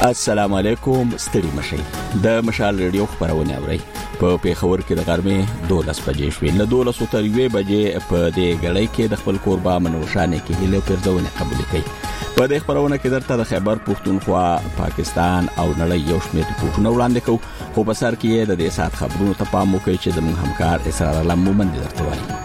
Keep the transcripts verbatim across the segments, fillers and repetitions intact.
السلام علیکم، ستړي مشي د مشال ریډیو خبرونه اورئ. په پیښور کې د غرمې دولس بجې شوې، له دولس تر یوې بجې په دې غړۍ کې د خپل کوربا منوشانه کې هله پرځونه قبول کړي. په دې خبرونه کې درته د خیبر پښتونخوا، پاکستان او نړۍ یو شمېر ریپورتونه وړاندې کوو، خو په سر کې د دې سات خبرونو ته پام وکړئ چې د موږ همکار اسرار علم مومند درته وایي.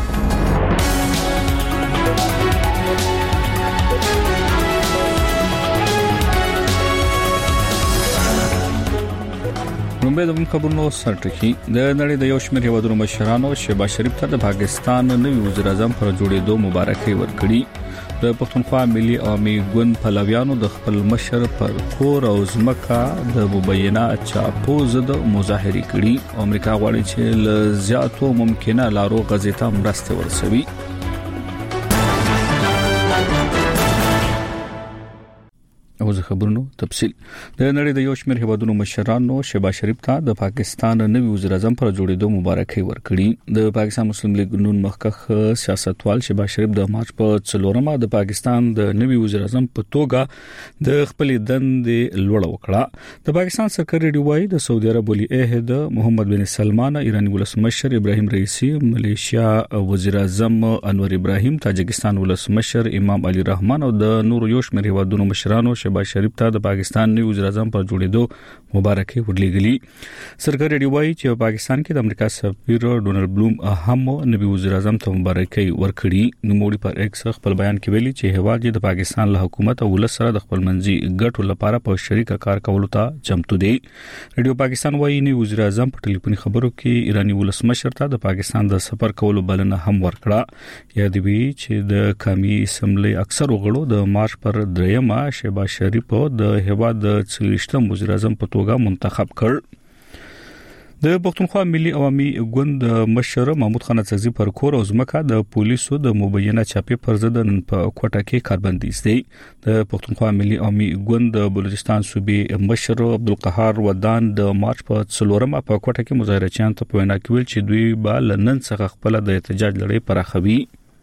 رومبه د خبرونو سرټکی د نړۍ د یو شمېر هیوادونو مشرانو شهباز شریف ته د پاکستان نوي وزیر اعظم پر جوړېدو مبارکي ورکړي. د پښتونخوا ملي عوامي ګوند پلویانو د خپل مشر پر کور او ځمکه د مبینه چاپو ضد مظاهره کړي. امریکا غواړي چې ل زیاتو ممکنه لارو غزيته مرسته ورسوي. او زه خبرونو تفصیل د نړۍ د یو شمېر هیوادونو مشرانو شهباز شریف ته د پاکستان نوي وزیر اعظم پر جوړېدو مبارکي ورکړي. د پاکستان مسلم لیگ نون مخکخ سیاستوال شهباز شریف د مارچ په څلورمه د پاکستان د نوي وزیر اعظم په توګه د خپل دندې لوړ وکړه. د پاکستان سرکاري ډیوای د سعودي عرب ولی عہد محمد بن سلمان، ایرانی ولسمشر ابراهیم رئیسی، ملیشیا وزیر اعظم انور ابراهیم، تاجکستان ولسمشر امام علي رحمان او د نور یو شمېر هیوادونو مشرانو شهباز شریف ته د پاکستان نوي وزیر اعظم پر جوړېدو مبارکي ورلېږلي. سرکاري ډیوای چې پاکستان کې د امریکا سفیر ډونالد بلوم هم نوي وزیر اعظم ته مبارکي ورکړي. نوموړي پر ایکس خپل بیان کې ویلي چې هیواد د پاکستان له حکومت او ولس سره د خپل منځي ګټو لپاره په شریکه کار کولو ته چمتو دی. ریډیو پاکستان وايي نوي وزیر اعظم په ټلیفوني خبرو کې ایرانی ولسمشر ته د پاکستان د سفر کولو بلنه هم ورکړه. یاد وی چې د قومي اسمبلی اکثر غړو د مارچ پر دریمه شهباز شریف د هیواد د څلوېښتم وزیر اعظم په توګه منتخب کړ. د پښتونخوا ملي عوامي ګوند مشر محمود خان اڅکزي پر کور او ځمکه د پولیسو د مبینه چاپی پر ضد نن په کوټه کې کاربندیز دی. د پښتونخوا ملي عوامي ګوند بلوچستان صوبې مشر عبدالقهار ودان د مارچ په څلورمه په کوټه کې مظاهرچیان ته په وینا کې ویل چې دوی به لنن څخه خپل د احتجاج لړۍ پراخوي.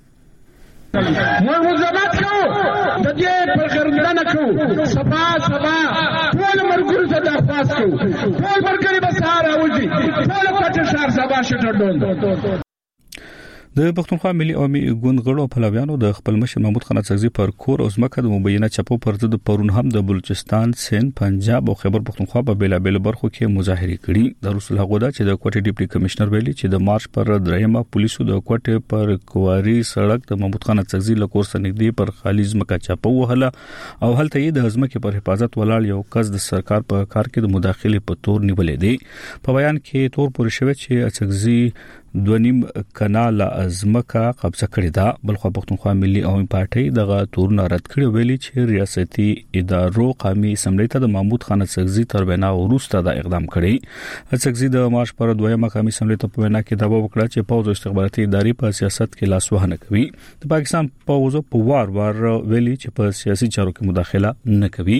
موږ مزامات کوو د دې پر غرمړنه کوو سبا سبا ټول مرګور ته درخواست کوو ټول مرګري به سهار راوځي ټول پټ شهر سبا شټډون. د پښتونخوا ملي عوامي ګوند غړو پلویانو د خپل مشر محمود خان اڅکزي پر کور او ځمکه د مبینه چاپو پر ضد پرون هم د بلوچستان، سند، پنجاب او خیبر پښتونخوا په بیلابل برخو کې مظاهره کړي. د رسول هغه چې د کوټې ډیپټي کمشنر ویلي چې د مارچ پر دریمه پولیسو د کوټې پر کواري سړک د محمود خان اڅکزي له کور څخه نږدې پر خالي ځمکه چاپو وهله او هلته یې د ځمکې پر حفاظت ولاړ یو کس د سرکار په کار کې د مداخله په تور نیولې دی. په بیان کې تور پورې شوی چې اڅکزي دونیم کانال ازمکه قبضه کړې ده. بلخو پښتونخوا ملي عوامي پارټي دغه تورونه رد کړي، ویلي چې ریاستي ادارو قومي اسمبلی ته د محمود خان اڅکزي تر وینا وروسته دا اقدام کړی. اڅکزي د مارچ پر دویمه قومي اسمبلی ته په وینا کې دعوا وکړه چې پوز او استخباراتي ادارې په سیاست کې لاس وهنه کوي. د پاکستان پوز په وار وار ویلي چې په سیاسي چارو کې مداخله نه کوي.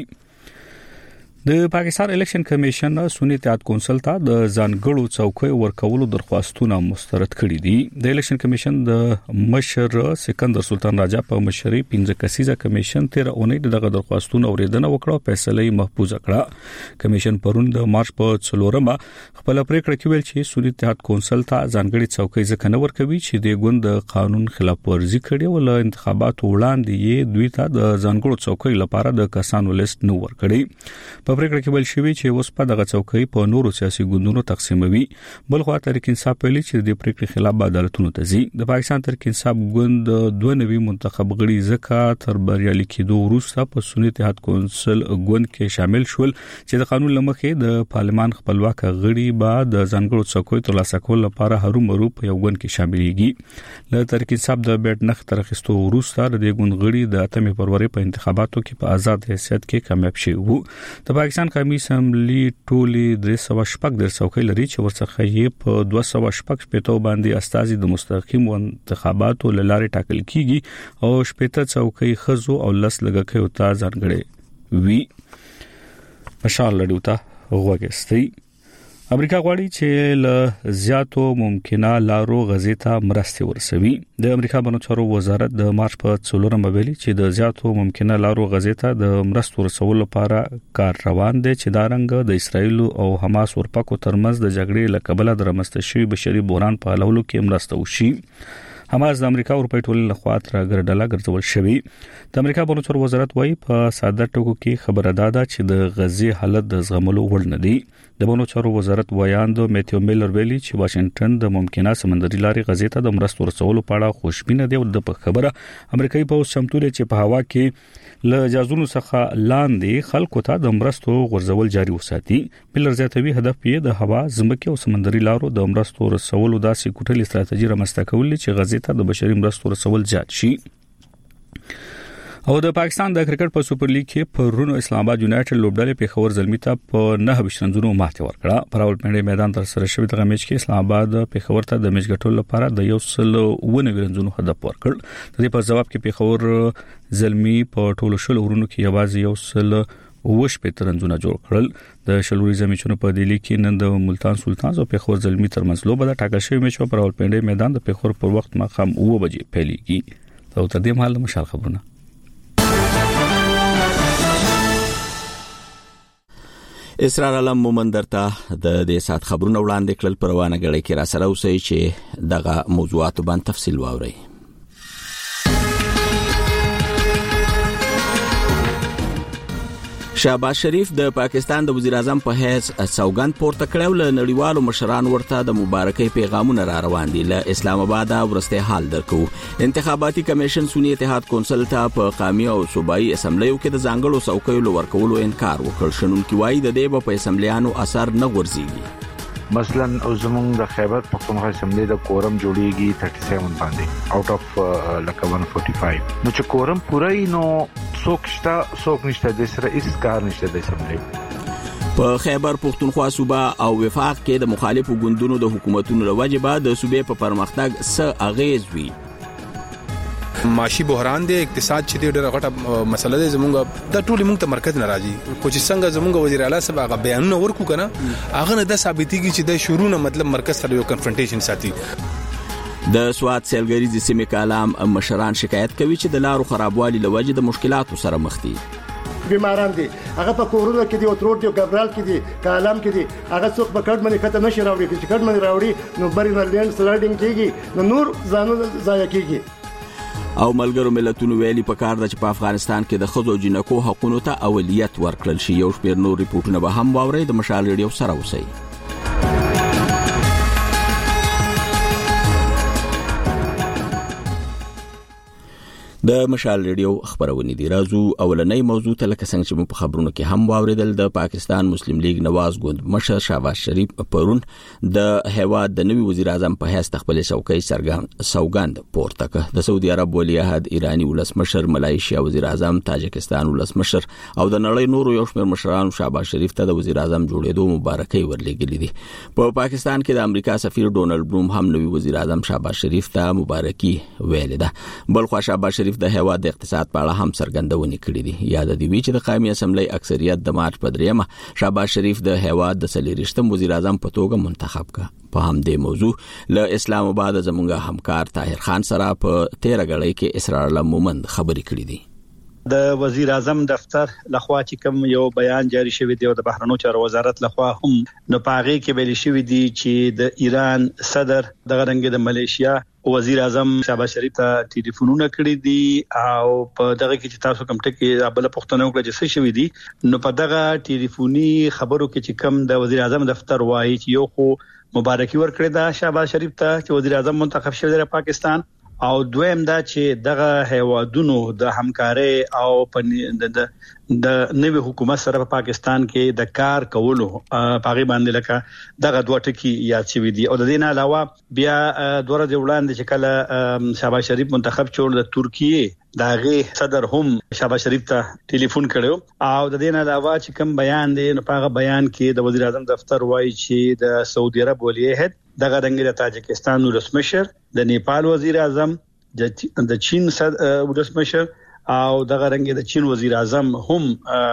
د پاکستان الیکشن کمیشن سنی اتحاد کونسل ته د ځانګړو څوکۍ ورکولو درخواستونه مسترد کړي دي. د الیکشن کمیشن د مشر سکندر سلطان راجا په مشرۍ پنځه کسیزه کمیشن تیر اونۍ دغه درخواستونه اوریدنه وکړه او فیصله محفوظ کړه. کمیشن پرون د مارچ په څلورمه خپل پریکړه کې ویل چې سنی اتحاد کونسل ته ځانګړي څوکۍ ځکه نه ورکوي چې د ګوند د قانون خلاف ورزي کړي او له انتخاباتو وړاندې یې دوی ته د ځانګړو څوکۍ لپاره د کسانو لیست نو ورکړي. په پریکړه کې ویل شوی چې اوس په دغه څوکۍ په نورو سیاسي ګوندونو تقسیموي. بل خو تحریک انصاف ویلي چې د پریکړې خلاف عدالتونو ته ځي. د پاکستان تحریک انصاف ګوند دوه نوي منتخب غړي ځکه تر بریالي کېدو وروسته په سنی اتحاد کونسل ګوند کې شامل شول چې د قانون لمخې د پارلمان خپلواک غړي به د ځانګړو څوکۍ ترلاسه کول لپاره هرومرو په یو ګوند کې شاملېږي. له تحریک انصاف د بیت نخ ترخیستو وروسته د ګوند غړي د اتمې فروری په انتخاباتو کې په آزاد حیثیت کې کامیاب شوي وو. د پاکستان قومي اسمبلی ټولې درې سوه شپږ در څوکۍ لري چې ورڅخه یې په دوه سوه شپږ شپېته باندې استازي د مستقیم انتخاباتو لاره ټاکل کیږي او شپېته څوکۍ خزو او لس لږکیو ته ځانګړي وي. مشال لډو ته وګورئ. امریکا غواړي چې له زیاتو ممکنه لارو غزې ته مرستې ورسوي. د امریکا بهرنیو چارو وزارت د مارچ په څلورمه ویلي چې د زیاتو ممکنه لارو غزې ته د مرستو رسولو لپاره کار روان دی چې دا رنګ د اسرایل او حماس ورپکو ترمنځ د جګړې له کبله د رامنځته شوي بشري بحران په حلولو کې مرسته وشي. حماس د امریکا او اروپای ټولنې لخوا تر ګرډلا ګرځول شوی. د امریکا بهرنیو چارو وزارت وايي په ساده ټکو کې خبره ده چې د غزې حالت د زغملو وړ نه دی. د بهرنیو چارو وزارت ویاند میتیو میلر ویلي چې واشنگټن د ممکنه سمندري لارې غزې ته د مرستو رسولو په اړه خوشبینه دی او د خبره امریکایي پوځ چمتو دی چې په هوا کې له جازونو څخه لاندې خلکو ته د مرستو غورځول جاري وساتي. میلر زیاتوي هدف یې د هوا، ځمکې او سمندري لارو د مرستو رسولو داسې کوټلې ستراتیژي رامنځته کول چې غزې ته د بشري مرستو رسول زیات شي. او د پاکستان د کرکټ په سپر لیګ کې پرونو اسلام آباد یونایټډ لوبډلې پیښور زلمی ته په نه بشرنځونو ماتې ورکړه. په راولپنډي میدان تر سره شوی دغه میچ کې اسلام آباد پیښور ته د میچ ګټلو لپاره د یو سل ونه ورنځونو هدف ورکړ. د دې په جواب کې پیښور زلمی په ټولو شل ورونو کې یوازې یو سل وش په ترنځونه جوړ کړل. د شلوري میچونو په دلی کې نن د ملتان سلطان او پیښور زلمی ترمنځ لوبه د ټاکل شوی میچ په راولپنډي میدان د پیښور پر وخت ماخام اوه بجې پیلېږي. او تر دې مهال مشال خبرونه. اسرار علم مومندر ته د دې سات خبرونه وړاندې کړل. پروانه غړي کې را سره اوسئ چې دغه موضوعات باندې تفصیل واورئ. شهباز شریف د پاکستان د وزیر اعظم په حیث سوګند پورته کړو. له نړیوالو مشران ورته د مبارکۍ پیغامونه را روان دي. له اسلام آباد ورسته حال درکو. انتخاباتي کمیشن سنی اتحاد کونسل ته په قومي او صوبایي اسمبلیو کې د ځانګړو څوکیو لور کولو انکار وکړ. شنونکي وایي د دې په اسمبلیانو اثر نه ورزيږي. مثلا زمونږ د خیبر پختونخوا اسمبلی د کورم جوړیږي سیتیس باندې اوټ اف لکه ایک سو پنځه. نو چې کورم پوره نو څوک شته څوک نشته د سره هیڅ کار نشته د اسمبلی. په خیبر پختونخوا صوبه او وفاق کې د مخالفو ګوندونو د حکومتونو لوجبه د صوبې په پرمختګ څه اغیز وی. معاشي بحران دی، اقتصاد چې ډېر غټه مسله ده زمونږ د ټولي موږ ته مرکز ناراضي. کو چې څنګه زمونږ وزیر اعلی صاحب هغه بیانونه ورکو کنه هغه نه د ثابتېږي چې د شروع نه مطلب مرکز سره یو کنفرنټیشن ساتي. د سواد سیلګریز سیمه کلام مشران شکایت کوي چې د لارو خرابوالي لوجه د مشکلاتو سره مخ دي. بیماران دي هغه په کورونو کې دي او ترور دي او ګبرال کې دي کالام کې دي هغه څوک په کډ باندې کته نشي راوړي چې کډ باندې راوړي نو بری نه لند سلایډینګ کیږي نو نور ځانو ضایع کیږي. او ملګرو ملتونو ویلي په کار د چې په افغانستان کې د خزو جنکو حقوقو ته اولویت ورکړل شي. یو شمېر نور ریپورتونه به هم واورئ. د مشال ریډیو سره اوسئ. د مشال ریډیو خبرونه دي. راځو اولنۍ موضوع ته لکه څنګه چې په خبرونو کې هم واوریدل. د پاکستان مسلم لیگ نواز ګوند مشر شهباز شریف پرون د هیواد د نوي وزیر اعظم په حیث خپل څوکۍ سرګند سوګند پورته کړ. د سعودي عرب ولی عہد ایرانی ولسمشر، ملایشیا وزیر اعظم، تاجکستان ولسمشر او د نړۍ نورو یو شمېر مشرانو شهباز شریف ته د وزیر اعظم جوړېدو مبارکۍ ورلېږلې دي. په پاکستان کې د امریکا سفیر ډونالد بروم هم نوي وزیر اعظم شهباز شریف ته مبارکي ویلې ده. بل خو شهباز شریف د هیواد د اقتصاد په اړه هم څرګندونه کړې دي. یاد دی چې د قومي اسمبلی اکثریت د مارچ په دریمه شهباز شریف د هیواد د څلورشتم وزیر اعظم په توګه منتخب کړ. په همدې موضوع له اسلام آباد زموږ همکار طاهر خان سره په تیر غړی کې اسرار علم مومند خبرې کړې دي. د وزیر اعظم دفتر لخوا چې کوم یو بیان جاری شوی دی او د بهرنیو چارو وزارت لخوا هم نو پاغي کې ویل شوی دی چې د ایران صدر دغه رنګ د ملایشیا وزیر اعظم شهباز شریف ته ټلیفونونه کړی دي او په دغه کې چې تاسو کوم ټکی بل پښتنو کې چې څه شوی دي نو په دغه ټلیفوني خبرو کې چې کوم د وزیر اعظم دفتر وایي چې یو خو مبارکي ورکړی دا شهباز شریف ته چې وزیر اعظم منتخب شوی دی پاکستان، او دویم دا چې دغه هیوادونو د همکاري او د د نوي حکومت سره په پاکستان کې د کار کولو پاغي باندې لکه دغه دوه ټکی یاد شوی دي. او د دې نه علاوه بیا دوره د وړاندې چې کله شهباز شریف منتخب شول د ترکیه داغه صدر هم شهباز شریف ته ټلیفون کړو او د دې نه علاوه چې کوم بیان دی نو پاغه بیان کې د وزیر اعظم دفتر وایي چې د سعودي عرب ولی عہد دغه رنګ د تاجکستان ولسمشر، د نیپال وزیر اعظم، د چین ولسمشر او دغه رنګ د چین وزیر اعظم هم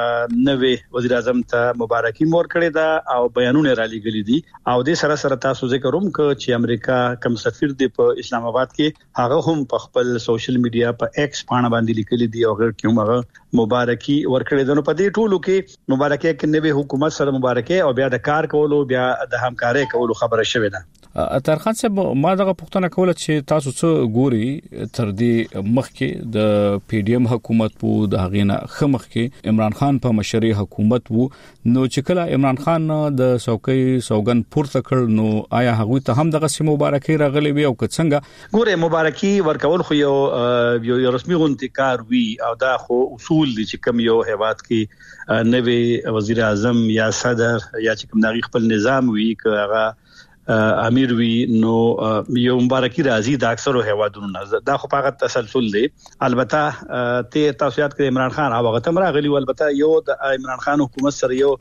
نوې وزیر اعظم ته مبارکي مور کړې ده او بیانونه را لېږلي دي او د سره سره تاسو ذکر هم ک چې امریکا کم سفیر دی په اسلام آباد کې هغه هم په خپل سوشل میډیا په ایکس باندې باندې لیکلي دي او غیر کوم هغه مبارکي ورکړې ده. نو په دې ټولو کې مبارکي کې نوې حکومت سره مبارکي او بیا د کار کولو بیا د همکارۍ کولو خبره شوې ده. اترخان صاحب ما دغه پوښتنه کوله چې تاسو څه ګوري تر دې مخکې د پی ډی ایم حکومت وو د هغې نه خمخ کې عمران خان په مشرۍ حکومت وو نو چې کله عمران خان د څوکۍ سوګن پورته کړ نو آیا هغه ته هم دغه سیمه مبارکي راغلي وي او څنګه ګوره مبارکي ورکول خو یو یو رسمي غونډه کار وی او دا خو اصول دي چې کوم یو هیواد کې نوې وزیر اعظم یا صدر یا چې کوم نغی خپل نظام وی کغه امیر وی نو یو مبارکي راځي د اکثرو هیوادونو دا خو هغه تسلسل دی. البته ته تاسو یاد کړئ عمران خان هغه تم راغلی البته یو د عمران خان حکومت سره یو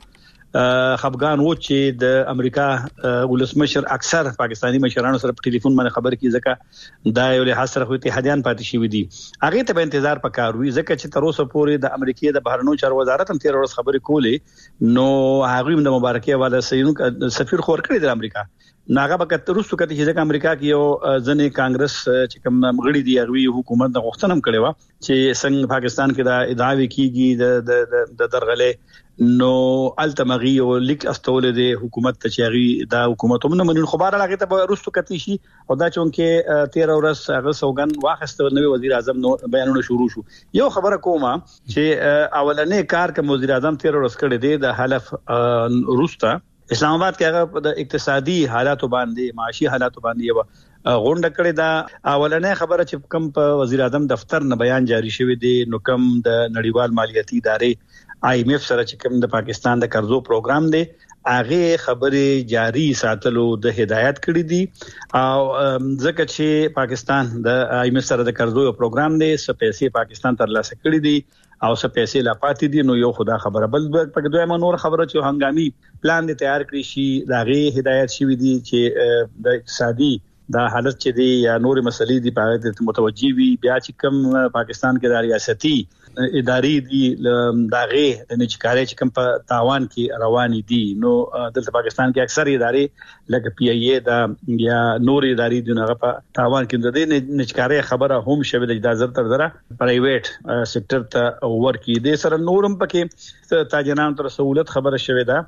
خفغان و چې د امریکا ولسمشر اکثر پاکستانی مشرانو سره په ټلیفون باندې خبر کی ځکه دا یو له حسره خو اتحادیان پاتې شي ودي هغه ته به انتظار پکار وي ځکه چې تر اوسه پورې د امریکای د بهرنیو چارو وزارت هم تیر ورځ خبرې کولې نو هغه د مبارکي حواله سینو سفیر خور کړی د امریکا ناغه بکت روسو کته چې ځکه امریکا کې یو ځنې کانګرس چې کوم مغړي دی هغه حکومت د غوښتنم کړي وا چې څنګه پاکستان کې دا ادعاوی کیږي د د درغله نو التمغي او لیک استول دي حکومت ته چاغي دا حکومت هم نه منل خو بار هغه ته روسو کته شي او دا چونکه تیر ورځ هغه سوګن واخسته نوې وزیر اعظم نو بیانونه شروع شو. یو خبره کومه چې اولنې کار کوم وزیر اعظم تیر ورځ کړی دی د حلف روستا اسلام آباد کې هغه د اقتصادي حالاتو باندې معاشي حالاتو باندې یو غونډه کړې ده. اولنې خبره چې کوم په وزیر اعظم دفتر نه بیان جاری شوی دی نو کوم د نړیوال مالیاتي ادارې آی ایم ایف سره چې کوم د پاکستان د قرضو پروګرام دی هغه خبره جاری ساتلو د هدایت کړې دي او ځکه چې پاکستان د آی ایم ایف سره د قرضو پروګرام دی څه پیسې پاکستان ترلاسه کړې دي او څه پیسې لا پاتې دي نو یو خدا خبره بل په دویمه نور خبره چې هنګامي پلان دې تیار کړی شي دا غي هدایت شوی دي چې د اقتصادي دا حالت چې دی یا نور مسلې دی په اړه متوجي وي بیا چې کوم پاکستان کې د ریاستي ادارې دي دا غي د نچکاري چې کوم په تاوان کې رواني دي نو د پاکستان کې اکثر ادارې لکه پی ای ای دا یا نور ادارې دي هغه په تاوان کې د نچکاري خبره هم شوه د اجازه تر دره پرایویټ سېکټر ته ورکی دي سره نورم پکې تاجرانو تر سہولت خبره شوه ده.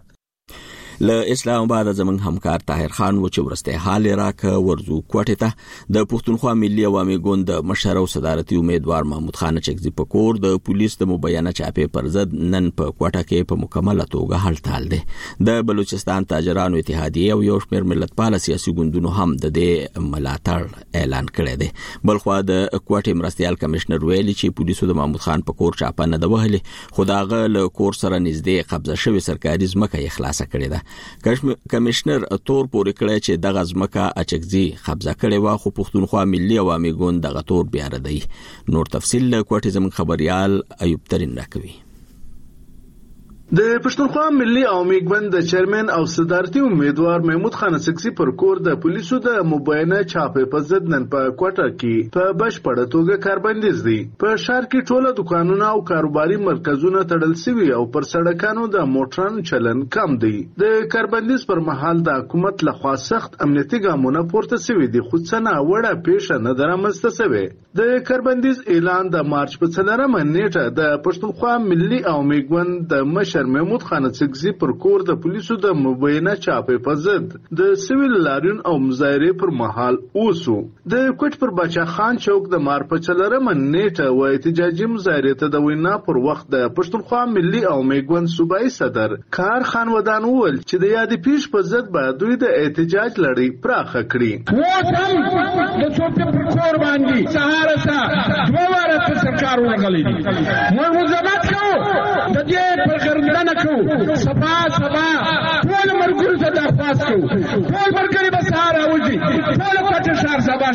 له اسلام آباد زمون همکار طاهر خان و چې ورسته حال راک ورزو کوټه ته د پښتونخوا ملي عوامي ګوند مشر او صدارتي امیدوار محمود خان چکزي پکور د پولیس د مبینه چاپې پر ضد نن په کوټه کې په مکمله توګه هړتال دي د بلوچستان تاجرانو اتحادیه او یو شمېر ملتپال سیاسي ګوندونو هم د دې ملاتړ اعلان کړی دی. بلخو د کوټه مرستيال کمشنر ویلي چې پولیسو د محمود خان پکور چاپه نه د وهلي خداغه له کور سره نږدې قبضه شوی سرکاري ځمکه یې خلاصه کړې ده. کمشنر تور پورې کړی چې د غزمکه اچکزي قبضه کړي وا خو پښتونخوا ملي عوامي ګوند دغه تور بیا ردی. نور تفصیل له کوټه زمون خبريال ایوب ترين راکوي. د پښتونخوا ملي عوامي ګوند د چیرمن او صدارتي امیدوار محمود خان چکزي پر کور د پولیسو د مبینه چاپې په ضد نن په کوټه کې په بشپړه توګه کاربندیز دي. په شهر کې ټوله دکانونه او کاروباري مرکزونه تړل شوي او پر سړکانو د موټرانو چلن کم دی. د کاربندیز پر مهال د حکومت لخوا سخت امنیتي ګامونه پورته شوي دي خو څه نه وړه پیښه نه درامسته شوې. د کاربندیز اعلان د مارچ په څلورمه نیټه د پښتونخوا ملي عوامي ګوند د مشر محمود خان چکزي پر کور د پولیسو د مبینه چاپې په ضد د سیویل لاریون او مظاهرې پر مهال اوسو. د کوټ پر بچا خان چوک د مار په څلورمه نیټه و احتجاجي مظاهرې ته د وینا پر وخت د پښتونخوا ملي عوامي ګوند صوبایي صدر کار خان ودان وویل چې د یادې پیښ په ضد به دوی د احتجاج لړۍ پراخه کړي. د څوک پر کور باندې سهار سره دوه واره سرکار ورغلي دي موږ مزامات کوو د دې پر ګرځنه کوو سبا سبا ټول مرګور ته درخواست کوو ټول مرګري به سهار اوځي ټول پټ شهر سبا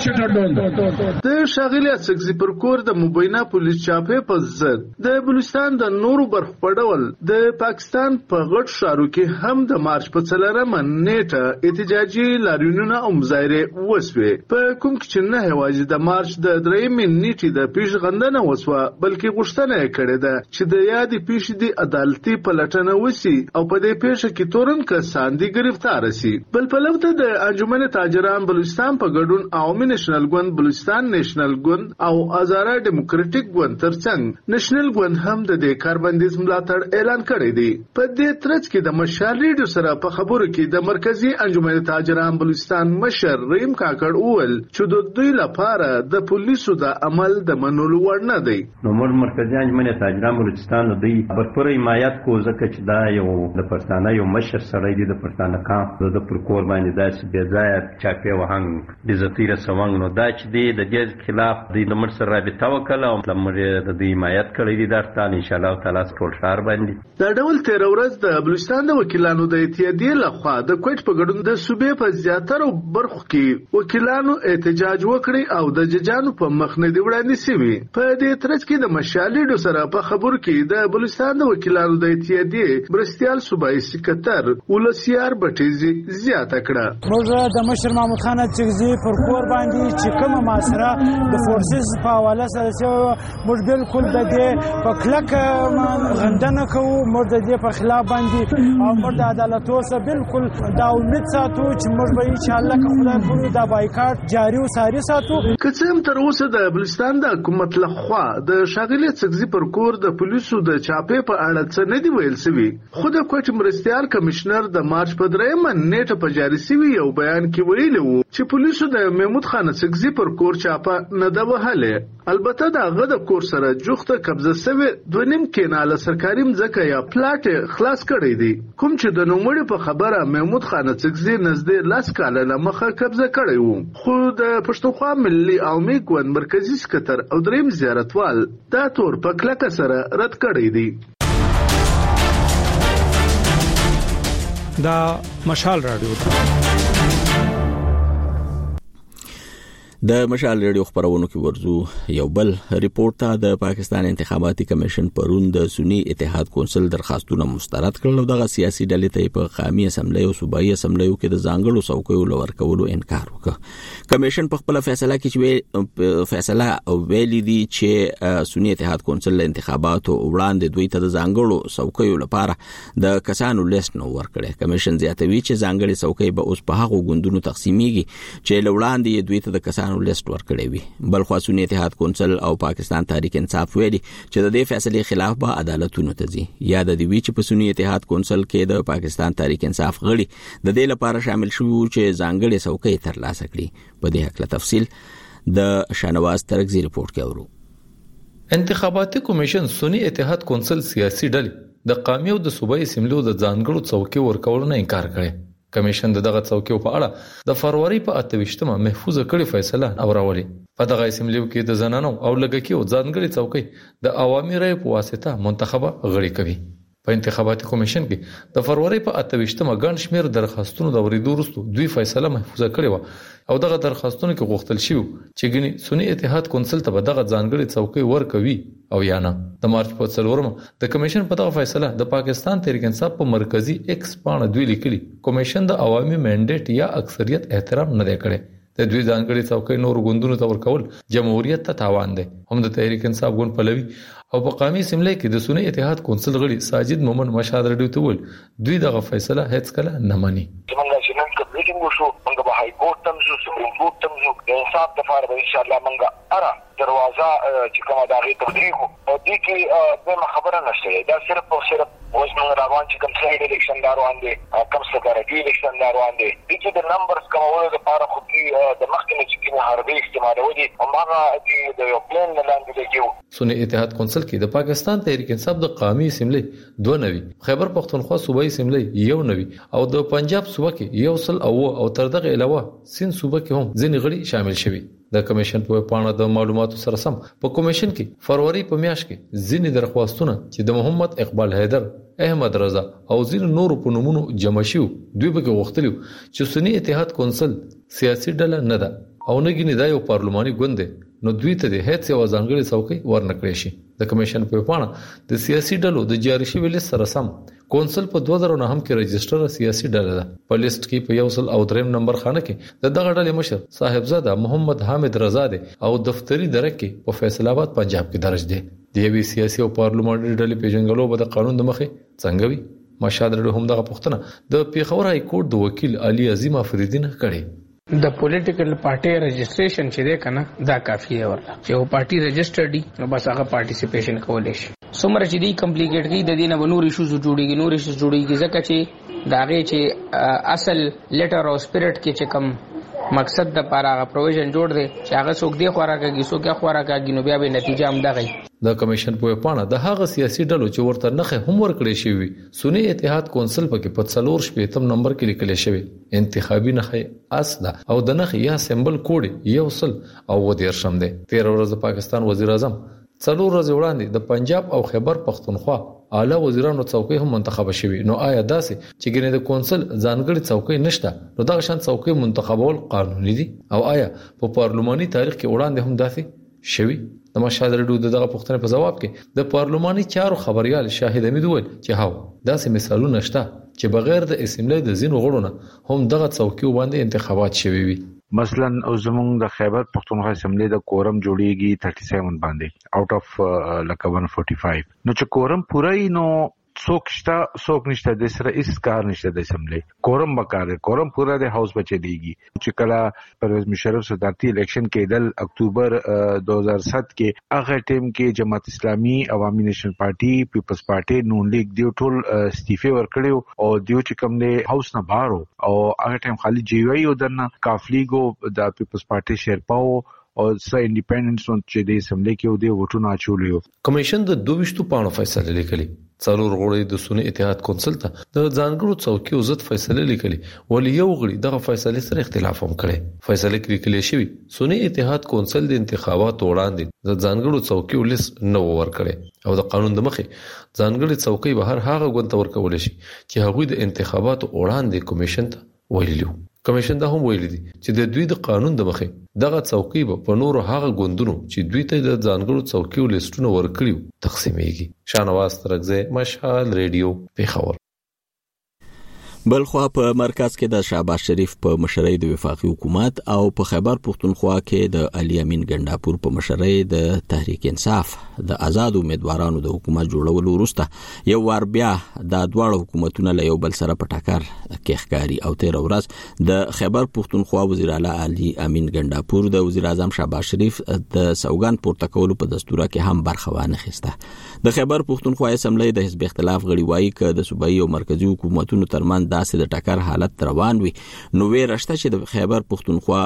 شټډون د شاغلی سکزي پر کور د مبینه پولیس چاپه په ضد د بلوچستان د نورو برخ پډول د پاکستان په غټ شارو کې هم د مارچ په څلورمه نیټه احتجاجي لاریونونه او مظاهره وسوي په کوم کې نه هواجی د مارچ د درېمې نیټې د پیشغندنه وسوه بلکې غوښتنه کړې ده چې د یادې پیښې د عدالتي پلټنه وسی او په دې پیښه کې تورن کسان دي گرفتار شي بل په لوته د انجمن تاجران بلوچستان په ګډون عوامي نېشنل ګوند بلوچستان نېشنل ګوند او آزاره ډیموکراټک ګوند ترڅنګ نېشنل ګوند هم د دې کاربندیز ملاتړ اعلان کړی دی په دې ترڅ کې د مشال ریډیو سره په خبرو کې د مرکزی انجمن تاجران بلوچستان مشر رحیم کاکړ اول چې د دوی لپاره د پولیسو د عمل د منلو وړ نه دی نو موږ مرکزی انجمن تاجران بلوچستان د دوی برپور حمایت کو ځکه چې دا یو د پښتانه یو مشر سړی دی د پښتانه کام د پر کور باندې داسې بې ځایه چاپی وهنګ د زتیره سوانګ نو دا چې دی د دې خلاف د لمر سره رابطه وکړه او لمر د دې حمایت کړی دی درته ان شاء الله تعالی ټول شهر باندې دا ډول تیر ورځ د بلوچستان د وکیلانو د اتحادیې لخوا د کوټ په ګډون د صوبې په زیاتره برخو کې وکیلانو احتجاج وکړي او د ججانو په مخ نه دی وړاندې شوی په دې ترڅ کې د مشالې سره په خبرو کې د بلوچستان د وکیلانو د اتحادیې برستیال صوبایي سکرټر ولسیار بټیزي زیاته کړه موږ د مشر محمود خان چغزي پر کور باندې چې کوم معاشره د فورسز په حواله سره موږ بالکل د دې په کلک غندنه کوو موږ د دې په خلاف باندې او موږ د عدالت سره بالکل دا امید ساتو چې موږ به ان شاء الله که خدای پوری دا بایکاټ جاری او ساري ساتو کڅم تر اوسه د بلوچستان د حکومت لخوا د شاغلی سکزي پر کور د پولیسو د چاپې په اړه څه نه دی ویل شوی خو د کوټ مرستيال کمشنر د مارچ په درېمه نیټه په جاري شوی یو بیان کې ویلي وو چې پولیسو د محمود خان سکزي پر کور چاپه نه ده وهله البته دا غد کور سره جوخته قبضه سوي دوه نیم کیناله سرکاري مځکه یا پلاټ خلاص کړی دی کوم چې د نوموړي په خبره محمود خان سکزي نږدې لاس کاله لمخه قبضه کړی وو خو د پښتونخوا ملي عوامي ګوند مرکزی سکتر او دریم زیارتوال دا تور په کلکه سره رد کړی دی دا مشال رادیو د مشال ریډیو خبرونو کې ورزو یو بل ریپورت ته د پاکستان انتخاباتي کمیشن پرون د سنی اتحاد کونسل درخواستونه مسترد کړل او د سیاسي ډلې ته په قومي اسمبلی او صوبایي اسمبلی کې د ځانګړو څوکیو لور کولو انکار وکړ کمیشن په خپل فیصله کې چې فیصله او ویلي دي چې سنی اتحاد کونسل انتخاباتو وړاندې دوی ته د ځانګړو څوکیو لپاره د کسانو لیست نو ورکړي کمیشن زیاتوي چې ځانګړي څوکۍ به اوس په هغو ګوندونو تقسیمېږي چې وړاندې دوی ته د کسانو لیست ورکړی وي بل خو سنی اتحاد کونسل او پاکستان تحریک انصاف ویلي چې د دې فیصلې خلاف به عدالتونو ته ځي یا د دې وی چې په سنی اتحاد کونسل کې د پاکستان تحریک انصاف غړي د دې لپاره شامل شوي چې ځانګړي څوکۍ ترلاسه کړي په دې حق له تفصیل د شانواز ترکزی رپورت کې اورو انتخاباتي کمیشن سنی اتحاد کونسل سیاسي ډلې د قومي او د صوبایي سیملو د ځانګړو څوکۍ ورکولو نه انکار کړي کمیشن دغه څوکیو په اړه د فروری په اتويشتمه محفوظ کړي فیصله اورولې په دغه اسمبلی کې د زنانو او لګکیو ځانګړي څوکۍ د عوامي رای په واسطه منتخبه غړي کوي په انتخاباتي کمیشن کې د فروری په اتويشتمه ګڼ شمېر درخواستونو د ورېدو وروسته دوی فیصله محفوظ کړې و او دغه درخواستونو کې غوښتل شوی چې ګني سنی اتحاد کونسل ته دغه ځانګړي څوکۍ ورکوي او یا نه د مارچ په څلورمه د کمیشن په دغه فیصله د پاکستان تحریک انصاف په مرکزی ایکس پاڼه دوی لیکلي کمیشن د عوامي منډیټ یا اکثریت احترام نه کړي د دوی ځانګړي څوکۍ نور ګوندونو ته ورکول جمهوریت ته تاوان دی هم د تحریک انصاف ګوند پلوي او په قومي اسمبلی کې د سنی اتحاد کونسل غړي ساجد مومن مشهد رډیو ته ول دوی دغه فیصله هیڅ کله نه مانی څنګه چې نن کوم میټینګ وشو موږ به هاي کورټ تم زو سپریم کورټ تم زو د انصاف د فار به ان شاء الله موږ اره دروازه چې کومه دغه تدریغ او دې کې د خبره نشته دا صرف او صرف اوس موږ روان چې کوم څه الیکشن دا روان دي کوم څه ګارانټي الیکشن دا روان دي چې د نمبرز کومول د لپاره خو د مخکنه چې کومه حربي استعمالوي دي هغه د یو پلان لاندې لګیو سنی اتحاد کونسل کې د پاکستان تحریک انصاف د قومي اسمبلی دوه نوي خیبر پختونخوا صوبایي اسمبلی یو نوي او د پنجاب صوبه کې یو سل او او تر دغه علاوه سین صوبه کې هم ځینې غړي شامل شوي د کمیشن په پاڼه د معلوماتو سره سم په کمیشن کې فروری په میاشت کې ځینې درخواستونه چې د محمد اقبال حیدر احمد رضا او ځین نور په نومونو جمع شو. دوی به غوښتل چې سنی اتحاد کونسل سیاسي ډله نه ده او نه ګینه دا یو پارلماني ګوند دی، نو دوی ته د هیڅ یو ځانګړي څوکۍ ورنکړې شي. د کمیشن په پاڼه د سیاسي ډلو د جاري شوی لیست سره سم کونسل په دوه زره نهم کې رجستره سیاسي ډله ده. په لیست کې په یو سل او دریم نمبر خانه کې د دغه ډلې مشر صاحبزاده محمد حامد رضا دی او دفتری درک کې په فیصل آباد پنجاب کې درج دی. د یوې سیاسي او پارلماني ډلې پیژنګلو به د قانون د مخې څنګه وي؟ مشاد رډو هم دغه پوښتنه د پیښور های کورټ د وکیل علي عظیم افریدی نه کړي. د پولیټیکل پارټي رجسټریشن چې ده کنه دا کافی دی ورته چې او پارټي رجسټرډ دي نو بس هغه پارټیسیپیشن کولای شي. څومره چې دی کمپلیکیټ کی د دینه بنور ایشوز جوړیږي نور ایشوز جوړیږي ځکه چې داغه چې اصل لیټر او سپیرټ کې چې کم مقصد د پاره پروویژن جوړ دی چې هغه څوک دی خورا کوي څوک یې خورا کوي نو بیا به نتیجه هم دغی. د کمیشن په پاڼه د هغه سیاسي ډلو چې ورته نخې هم ورکړې شوی سنی اتحاد کونسل پکې په څلور شپږم نمبر کې لیکل شوی انتخابي نخې اسدا او د نخې یا سمبل کوډ یو سل او ودیر شم دی. تیر ورځ پاکستان وزیر اعظم څلور ورځې وړاندې د پنجاب او خیبر پختونخوا اعلی وزیرانو څوکۍ هم منتخب شوي. نو آیا داسې چې ګنې د کونسل ځانګړي څوکۍ نشته نو دغه شان څوکۍ منتخبول قانوني دي او آیا په پارلماني تاریخ کې وړاندې هم داسې شوي؟ د مشهد رډو دغه پوښتنې په جواب کې د پارلماني چارو خبريال شاهد امید وویل چې هاو داسې مثالونه شته چې بغیر د اسمبلی د زینو غړو نه هم دغه څوکۍ باندې انتخابات شوي وي. مثلا زمونږ د خیبر پختونخوا اسمبلی د کورم جوړیږي سیاست باندې آوټ اف لکه one forty-five نو چې کورم پوره نو څوک شته څوک نشته د سره اس کار نشته د اسمبلی کورم بکاره کورم پوره د هاوس بچی دیږي چې کله پرویز مشرف صدارتي الیکشن کېدل اکتوبر دو هزار سات کې هغه ټیم کې جماعت اسلامي عوامي نیشنل پارټي پیپلز پارټي نون لیگ دیو ټول استعفی ورکړیو او دیو چې کوم دی هاوس نه بارو او هغه ټیم خالد جیوی او دنه کافلیګو د پیپلز پارټي شیرپاو او سا انډیپندنس چې د اسمبلی کې ودی وټونه اچولیو. کمیشن د دوه ویشتو پاڼو فیصله لیکلي څلور غړي د سنی اتحاد کونسل ته د ځانګړو څوکیو عزت فیصله لیکلي ولې یو غړي دغه فیصله سره اختلاف هم کړي. فیصله کې لیکل شوی سنی اتحاد کونسل د انتخاباتو وړاندې د ځانګړو څوکیو لیست نه ورکړي او د قانون د مخې ځانګړي څوکۍ به هر هغه غونډه ورکول شي چې هغوی د انتخاباتو وړاندې کمیشن ته ویلي. کمیشن دا هم ویلي دي چې د دوی د قانون د مخې دغه څوکۍ به په نورو هغه ګوندونو چې دوی ته د ځانګړو څوکیو لیستونه ورکړي تقسیمېږي. شانواز ترغزه مشال ریډیو پیښور. بلخوا په مرکز کې د شهباز شریف په مشرۍ د وفاقي حکومت او په خیبر پختونخوا کې د علي امین ګنداپور په مشرۍ د تحریک انصاف د آزاد امیدوارانو د حکومت جوړولو وروسته یو وار بیا د دواړو حکومتونو له یو بل سره په ټکر کې ښکاری او تیر ورځ د خیبر پختونخوا وزیر اعلی علي امین ګنداپور د وزیر اعظم شهباز شریف د سوګند پورته کولو په دستوره کې هم برخه وانخیسته. د خیبر پختونخوا اسمبلی د حزب اختلاف غړي وایي چې د صوبایي او مرکزی حکومتونو ترمنځ داسې د ټکر حالت روان وي نو ویرشته چې د خیبر پختونخوا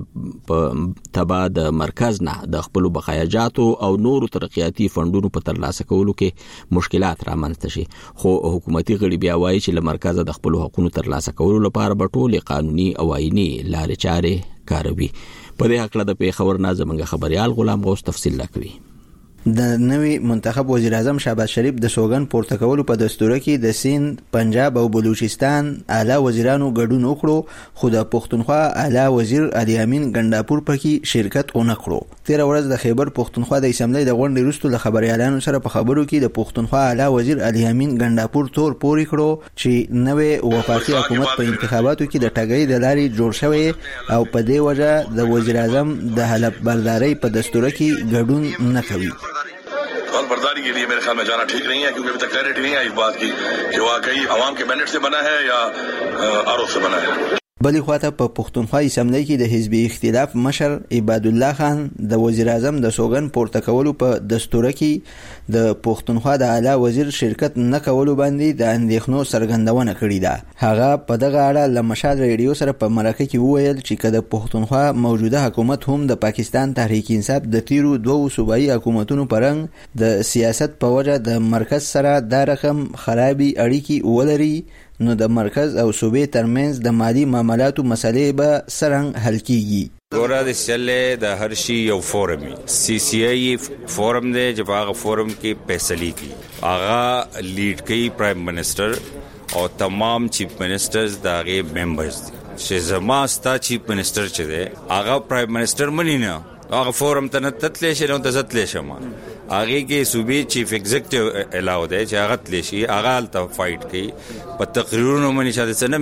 په تبع د مرکز نه د خپل بقایاجاتو او نورو ترقیاتي فندونو په ترلاسه کولو کې مشکلات رامنځته شي. خو حکومتي غړي بیا وایي چې له مرکز د خپل حقوقو ترلاسه کولو لپاره به ټول قانوني او آئینی لارې چارې کاروي. په دې حق له د پیښور نه زموږ خبريال غلام غوث تفصیل لکوي. د نوی منتخب وزیر اعظم شهباز شریف د سوګن پورته کولو په دستور کې د سیند، پنجاب او بلوچستان اعلی وزیرانو ګډون وکړو خو د پښتونخوا اعلی وزیر علي امین ګنداپور پکې شرکت ونه کړو. تیر ورځ د خیبر پښتونخوا د اسمبلی د غونډې وروسته له خبريالانو سره په خبرو کې د پښتونخوا اعلی وزیر علي امین ګنداپور تور پوري کړو چې نوې وفاقي حکومت په انتخاباتو کې د ټاګۍ د لارې جوړ شوی او په دې وجه د وزیر اعظم د حلف بردارۍ په دستور کې ګډون نه کوي. बर्दारी के लिए मेरे ख्याल में जाना ठीक नहीं है क्योंकि अभी तक क्लैरिटी नहीं आई इस बात की कि वाकई आवाम के मैंडेट से बना है या आरओ से बना है. بلی خواته په پښتونخوا اسمبلی کې د حزب اختلاف مشر عباد الله خان د وزیر اعظم د سوګن پورته کولو په دستور کې د پښتونخوا د اعلی وزیر شرکت نه کولو باندې د اندېښنو څرګندونه کړې ده. هغه په دغه اړه له مشال ریډیو سره په مرکه کې وویل چې کله پښتونخوا موجوده حکومت هم د پاکستان تحریک انصاف د تیرو دوه صوبایي حکومتونو پرنګ د سیاست په وجه د مرکز سره د رقم خرابي اړیکې ولري نو د مرکز او صوبې ترمنځ د مالی معاملاتو مسلې به څرنګه حل کیږي. ګوره د چلې د هر شي یو فورم سی سی ای فورم دی چې په هغه فورم کې فیصلې کوي هغه لیډ کوي پرایم منسٹر او تمام چیف منسٹرز د هغه ممبرز دي چې زما ستا چیف منسٹر چې دی هغه پرایم منسٹر منی نه هغه فورم ته نه تتلې شي نو ته زتلې شم هغه کې صوبې چیف ایگزیکټیو الاو دی چې هغه تلې شي هغه الته فایټ کوي په تقریرونو باندې چې څه نه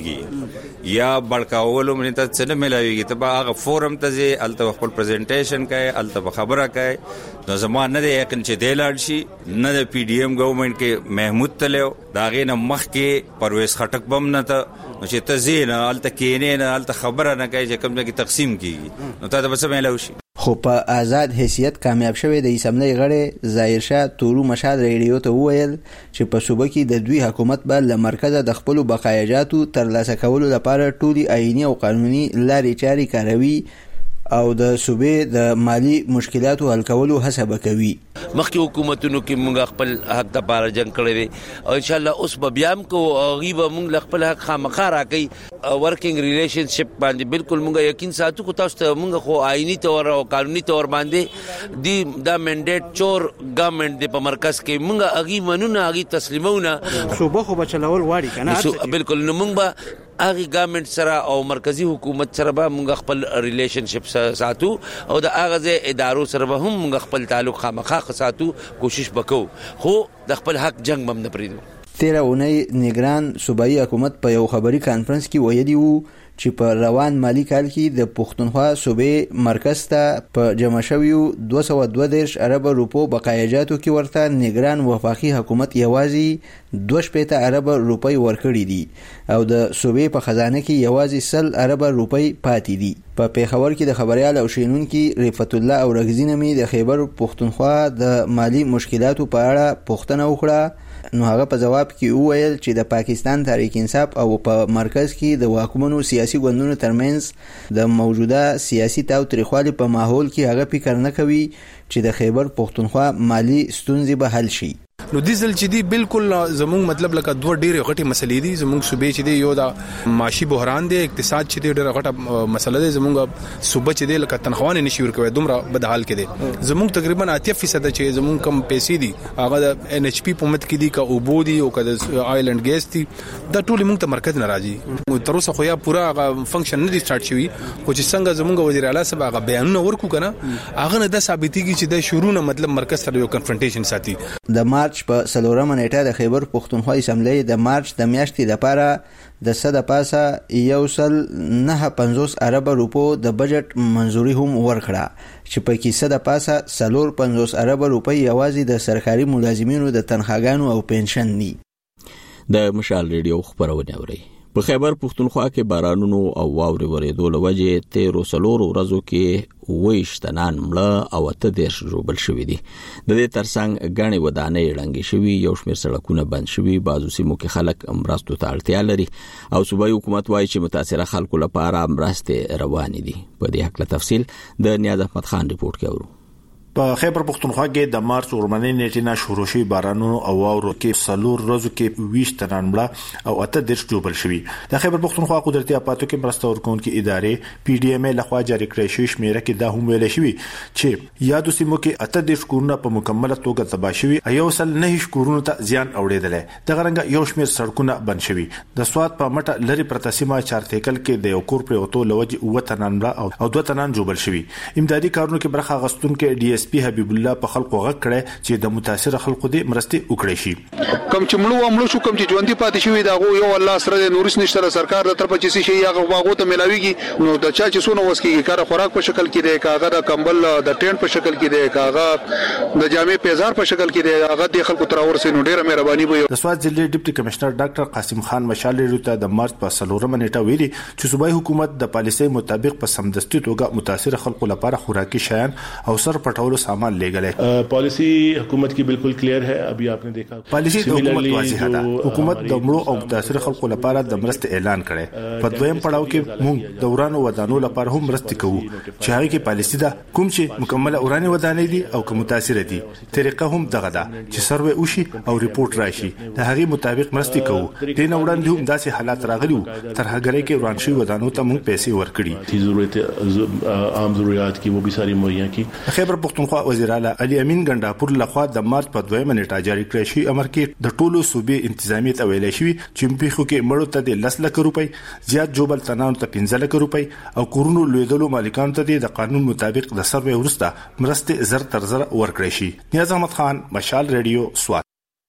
ملاويږي یا بلکاولو باندې ته څه نه ملاويږي ته هغه فورم ته ځي الته خپل پریزنټیشن کوي الته خبره کوي نو زموږ نه دی یقین چې دی لاړ شي نه د پی ډی ایم ګورنمنت کې محمود تلو دا غي نه مخ کې پرویز خټک بم نه ته نو چې ته زینه الته کې نه الته خبره نه کوي چې کوم ځای کې تقسیم کیږي نو ته به څه ملاوي خو په آزاد حیثیت کامیاب شوی د اسمبلی غړي ظاهر شاه تورو مشال ریډیو ته وویل چې په صوبه کې د دوی حکومت به له مرکزه د خپل بقایجاتو ترلاسه کولو لپاره ټولي آئینی او قانوني لارې چارې کاروي او د صوبې د مالی مشکلاتو حل کولو هڅه وکوي. مخکې حکومتونو کې موږ خپل حق د پاره جنگ کړی دی او ان شاء الله اوس به بیا هم کو غیب موږ خپل حق خامخا راکړي ورکینګ ریلیشنشپ باندې بالکل موږ یقین ساتو کو تاسو ته موږ خو آئینی تور او قانوني تور باندې دی دا منډیټ چور ګورنمنت د په مرکز کې موږ اغي منونه اغي تسلیمونه صوبه خو بچلول واړي کنه بالکل نو موږ به اغي ګورنمنت سره او مرکزی حکومت سره به موږ خپل ریلیشنشپ ساتو او د اغه ادارو سره به هم موږ خپل تعلق خامخا ساتو کوشش وکړو خو د خپل حق جنگ بم نه پریدو. تیره اونۍ نگران صوبایي حکومت په یو خبري کانفرنس کې ویلي وو چې په روان مالی کال کې د پښتونخوا صوبې مرکز ته په جمع شویو دوه سوه دوه دېرش اربه روپو بقایجاتو کې ورته نگران وفاقي حکومت یوازې دوه شپېته اربه روپۍ ورکړي دي او د صوبې په خزانه کې یوازې سل اربه روپۍ پاتې دي. په پیښور کې د خبريال او شینونکي رفعت الله او رغزي نمي د خیبر پښتونخوا د مالی مشکلاتو په اړه پوښتنه وکړه نو هغه په جواب کې وویل چې د پاکستان تحریک انصاف او په مرکز کې د واکمنو سیاسي ګوندونو ترمنځ د موجوده سیاسي تاوتریخوالي په ماحول کې هغه فکر نه کوي چې د خیبر پښتونخوا مالی ستونزې به حل شي. نو دیزل چې دی بالکل زموږ مطلب لکه دوه ډېرې غټي مسلې دي زموږ صوبې چې دی یو دا معاشي بحران دی اقتصاد چې دی ډېر غټه مسله دی زموږ صوبه چې دی لکه تنخوانه نشي ورکوي دومره بد حال کې دی زموږ تقریبا اتیا فیصد چې زموږ کم پیسې دي هغه د ان ایچ پی په مت کې دي کا اوبو دي او کا د آیلند ګیس دي دا ټول موږ ته مرکز نه راځي تر اوسه خو یا پورا فنکشن نه دي سٹارټ شوی خو چې څنګه زموږ وزیر اعلی صاحب هغه بیانونه ورکو کنه هغه نه د ثابتېږي چې د شروع نه مطلب مرکز سره یو کنفرنټیشن ساتي. د مارچ په څلورمه نیټه د خیبر پښتونخوا اسمبلی د مارچ د میاشتې لپاره د صد پاسه یو سل نه پنځوس اربه روپو د بجټ منزوري هم ورکړه چې په کې صد پاسه څلور پنځوس اربه روپۍ یوازې د سرکاري ملازمینو د تنخواګانو او پنشن دي. د مشال ریډیو خبرونه اوري. په خیبر پښتونخوا کې بارانونو او واوري ورېدو لوجه تیرو سلور ورځو کې وېشتنان مړه او ته دیش جوړبل شوې دي. د دې ترڅنګ غاڼې ودانې ړنګې شوې یو شمېر سړکونه بند شوي بازو سیمو کې خلک مرستو ته اړتیا لري او صوبایي حکومت وایي چې متاثره خلکو لپاره مرستې روانې دي. په دې حق له تفصیل د نیاز احمد خان ریپورت کې اورو. په خیبر پښتونخوا کې د مارچ ورمنې نیټې نه شروع شوی بارانونو او واورو کې سلور ورځو کې ویش تنان مړه او اته دیش جوړبل شوی. د خیبر پښتونخوا قدرتي اپاتو کې مرسته ورکوونکې ادارې پی ډی ایم لخوا جاری کړی شوی شمیره کې دا هم ویل شوی چې یادو سیمو کې اته دیش کورونه په مکمله توګه تباہ شوی ایو سل نه کورونو ته زیان اوړېدل. د غرنګ یو شمیر سړکونه بند شوی. د سواد په مټه لری پرتسیمه چارتیکل کې د یو کور پر اوتو لوجه او تنان مړه او دوه تنان جوړبل شوی. امدادي کارونو کې برخه غستون کې ډي اس پی حبیب الله په خلکو غږ کړي چې د متاثر خلکو د مرستې وکړي شي. کم چې مړو امړو شو کم چې ژوندۍ پاتې شوی دا یو الله سره د نورس نشته سرکار د طرفه چې شي هغه واغو ته ملاويږي نو د چا چې سونه وسکیږي کار خوراک په شکل کې دی کاغه د کمبل د ټینټ په شکل کې دی کاغه د جامع پیزار په شکل کې دی هغه د خلکو تر ورسې نو ډیره مهرباني وي. د سواد ضلع ډیپټي کمشنر ډاکټر قاسم خان مشال ته د مارچ په څلورمه نیټه ویلي چې صوبایي حکومت د پالیسۍ مطابق په سمدستي توګه متاثر خلکو لپاره خوراکي شیان او سر پټولو کولو سامان لګلې. پالیسی حکومت کی بالکل کلیر ہے. ابھی آپ نے دیکھا پالیسی د حکومت واضح ده. حکومت د مړو او متاثر خلکو لپاره د مرستې اعلان کړي. په دویم پړاو کې موږ د ورانو ودانو لپاره هم مرستې کوو چې هغه کې پالیسی ده کوم چې مکمله ورانې ودانې دي او کوم متاثر دي. طریقه هم دغه ده چې سروې وشي او ریپورت راشي د هغه مطابق مرستې کوو. دین وړاندې هم داسې حالات راغلي وو تر هغه کې وران شوی ودانو ته موږ پیسې ورکړي. ضرورت عام ضرورت کی وہ بھی ساری مہیا کی. خیبر پختونخوا وزیر اعلی علي امین ګنداپور لخوا د مارچ په دویمه نیټه جاری کړی شي امر کې د ټولو صوبې انتظامیت اویل شوی چې په خو کې مړو ته د لس لک روپۍ زیات جوبل تنان ته پنځه لک روپۍ او کورونو لیدلو مالکانو ته د قانون مطابق د سروې ورسته مرستې زر تر زر ورکړی شي. نیاز احمد خان، مشال ریډیو، سوات.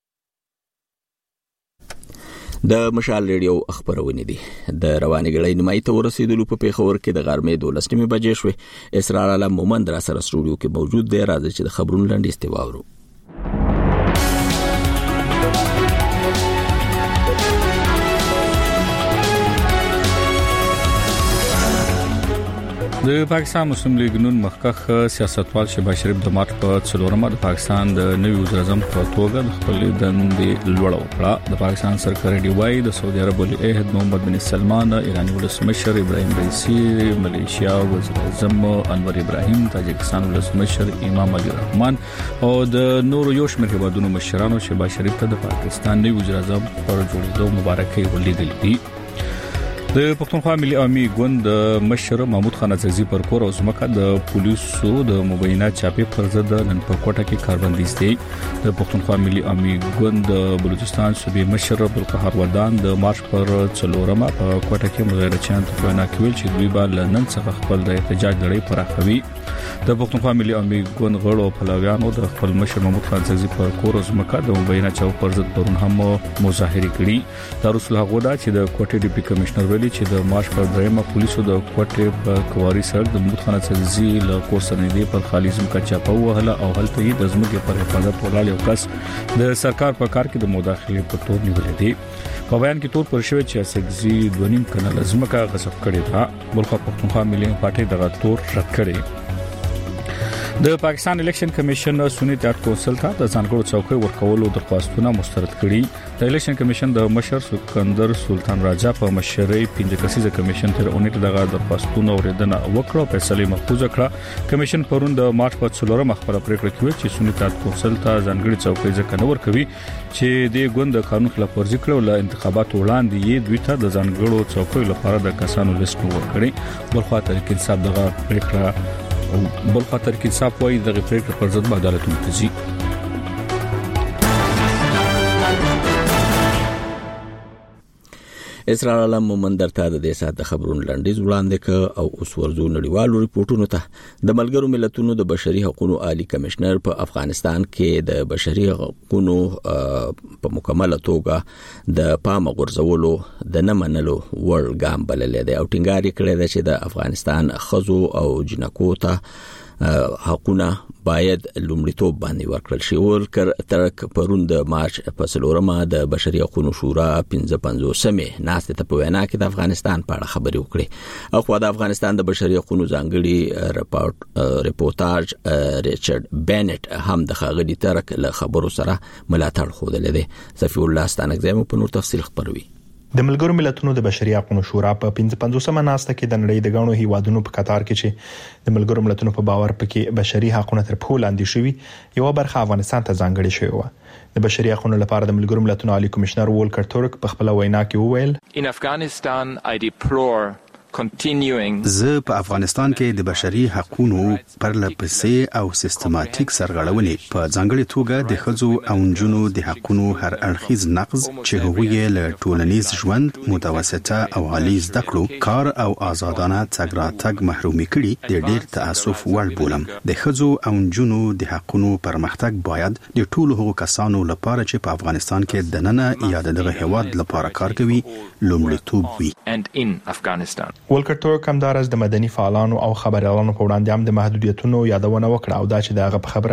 د مشال ریډیو خبرونه دي. د رواني غړي نیمای ته ورسېدلو په پیښور کې د غرمې دولس نیمه بجې شوې. اسرار علم مومند را سره سټوډیو کې موجود دی. راځي چې د خبرونو لاندې استواورو. د پاکستان مسلم لیگ نون مخکخ سیاستوال شهباز شریف د مارچ په څلورمه د پاکستان د نوي وزیر اعظم په توګه د خپل دندې لوړ وکړه. د پاکستان سرکاري ډیوای د سعودي عرب ولی عہد محمد بن سلمان، ایرانی ولسمشر ابراهیم رئیسی، ملیشیا وزیر اعظم انور ابراهیم، تاجکستان ولسمشر امام علي رحمان او د نورو یو شمېر هیوادونو مشرانو شهباز شریف ته د پاکستان نوي وزیر اعظم پر جوړېدو مبارکي ورلیږلې دي. د پښتونخوا ملي عوامي ګوند مشر محمود خان اڅکزي پر کور او ځمکه د پولیسو د مبینه چاپی پر ضد نن په کوټه کې کاربندیز دی. د پښتونخوا ملي عوامي ګوند بلوچستان صوبې مشر عبدالقهار ودان د مارچ پر څلورمه په کوټه کې مظاهره چانت په وینا کې ویل چې دوی به لنن څخه خپل د احتجاج لړۍ پراخوي. د پښتونخوا ملي عوامي ګوند غړو او پلویانو د خپل مشر محمود خان اڅکزي پر کور او ځمکه د مبینه چاپی پر ضد پرون هم مظاهره کړې. د رسول هغه دا چې د کوټه ډیپټي کمشنر چې د مارچ پر درېمه پولیسو د کوټې په کواري سړک د محمود خان اڅکزي له کور سره پر خالي ځمکه چاپه وهله او هلته یې د ځمکې پر حفاظت ولاړ یو کس د سرکار په کار کې د مداخله په تور نیولې دي. په بیان کې تور پر شوی چې اڅکزي دوه نیم کناله ځمکه غصب کړې ده. بلخو پښتونخوا ملي پارټي دغه تور رد کړي. د پاکستان الیکشن کمیشن سنی اتحاد کونسل ته د ځانګړو چوکۍ ورکولو درخواستونه مسترد کړي. د الیکشن کمیشن د مشر سکندر سلطان راجا په مشرۍ پنځه کسیزه کمیشن تر اونۍ دغه درخواستونه اوریدنه وکړه او فیصله محفوظ کړه. کمیشن پرون د مارچ په څلورمه خبره پریکړه کوي چې سنی اتحاد کونسل ته ځانګړي چوکۍ ځکه نه ورکوي چې د ګوند د قانون خلاف ورزي کړو. له انتخاباتو وړاندې یې دوی ته د ځانګړو چوکۍ لپاره د کسانو لیست ورکړي. بلخو تحریک انصاف دغه پریکړه او بل خاطر کې صاحب وایي د پریکړې پر ضد عدالت متزي. اسرار علم مومند درته د دې ساعت خبرونو لاندې وړاندې ک او اوس ورزو نړیوالو ریپورتونو ته. د ملګرو ملتونو د بشري حقوقو عالی کمشنر په افغانستان کې د بشري حقوقو په مکمله توګه د پام غورځولو د نه منلو ور ګام بللې دی او ټینګار کړی دی چې د افغانستان خزو او جنکو ته حقونه باید لومړیتوب باندې ورکړل شي. ورکر ترک پرون د مارچ په څلورمه د بشري حقوقو شورا پنځه پنځوسمه ناسته ته په وینا کې د افغانستان په اړه خبرې وکړې. او خو د افغانستان د بشري حقوقو ځانګړي رپورت ریپورتاج ریچارډ بینټ هم د خاغلی ترک له خبرو سره ملاتړ خوده لیدي. صفی الله ستانکزم په نور تفصیل خبروي. د ملګرو ملتونو د بشري حقوقو شورا په پنځه پنځوسمه ناسته کې د نړۍ د غاڼو هیوادونو په قطار کې چې د ملګرو ملتونو په باور پکې بشري حقوقو تر پښو لاندې شوی یو برخه افغانستان ته ځانګړې شوی و. د بشري حقوقو لپاره د ملګرو ملتونو عالی کمشنر وولکر تورک په خپل وینا کې وویل In Afghanistan I deplore زه په افغانستان کې د بشري حقوقو پرلپسې او سیستماتیک سرغړونې په ځانګړي توګه د ښځو او نجونو د حقوقو هر اړخیز نقض چې هغوی له ټولنیز ژوند متوسطه او عالی زده کړو کار او آزادانه تګ راتګ محرومي کړي د ډېر تاسف وړ بولم. د ښځو او نجونو د حقوقو پرمختګ باید د ټولو هغو کسانو لپاره چې په افغانستان کې دننه یا دغه هیواد لپاره کار کوي لومړیتوب وي. ولکر تورک هم دارس د مدني فعالانو او خبريالانو په وړاندې هم د محدودیتونو یادونه وکړه او دا چې دغه په خبره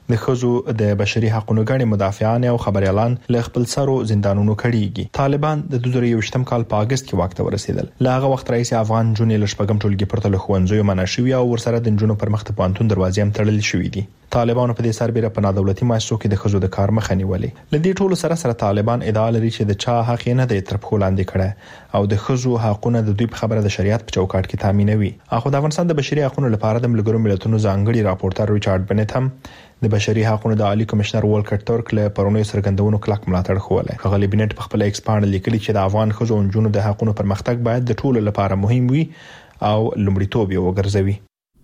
د خزو د بشري حقوقو غړي مدافعان او خبريالان له خپل سرو زندانونو کړيږي. طالبان د دوه زره یوویشتم کال په اگست کې واک ته ورسېدل. لاغه وخت رئیس افغان جونې لشپګم ټولګي پرته له خوندزو مناشوي او ورسره د جنونو پر مخ ته پانتون دروازې هم تړل شوې دي. طالبانو په دې سربېره په نادولتي مؤسسو کې د خزو د کار مخه نیولې. لدې ټولو سره سره طالبان ادعا لري چې د چا حق نه دی تر پښو لاندې کړه او د خزو حقونه د دوی په خبره د شریعت په چوکاټ کې تامینوي. اخو د افغانستان د بشري حقوقو لپاره د ملګرو ملتونو ځانګړي راپورټر ریچارډ بنت هم د بشري حقوقو د عالی کمشنر والکر تورک له پرونی سرګندونو کلک ملاتړ خوله. هغه بنت په خپل ایکس باندې لیکلي چې د افغان خزو او جنونو د حقوقو پرمختګ باید د ټولو لپاره مهم وي او لومړیتوب یې وګرځوي.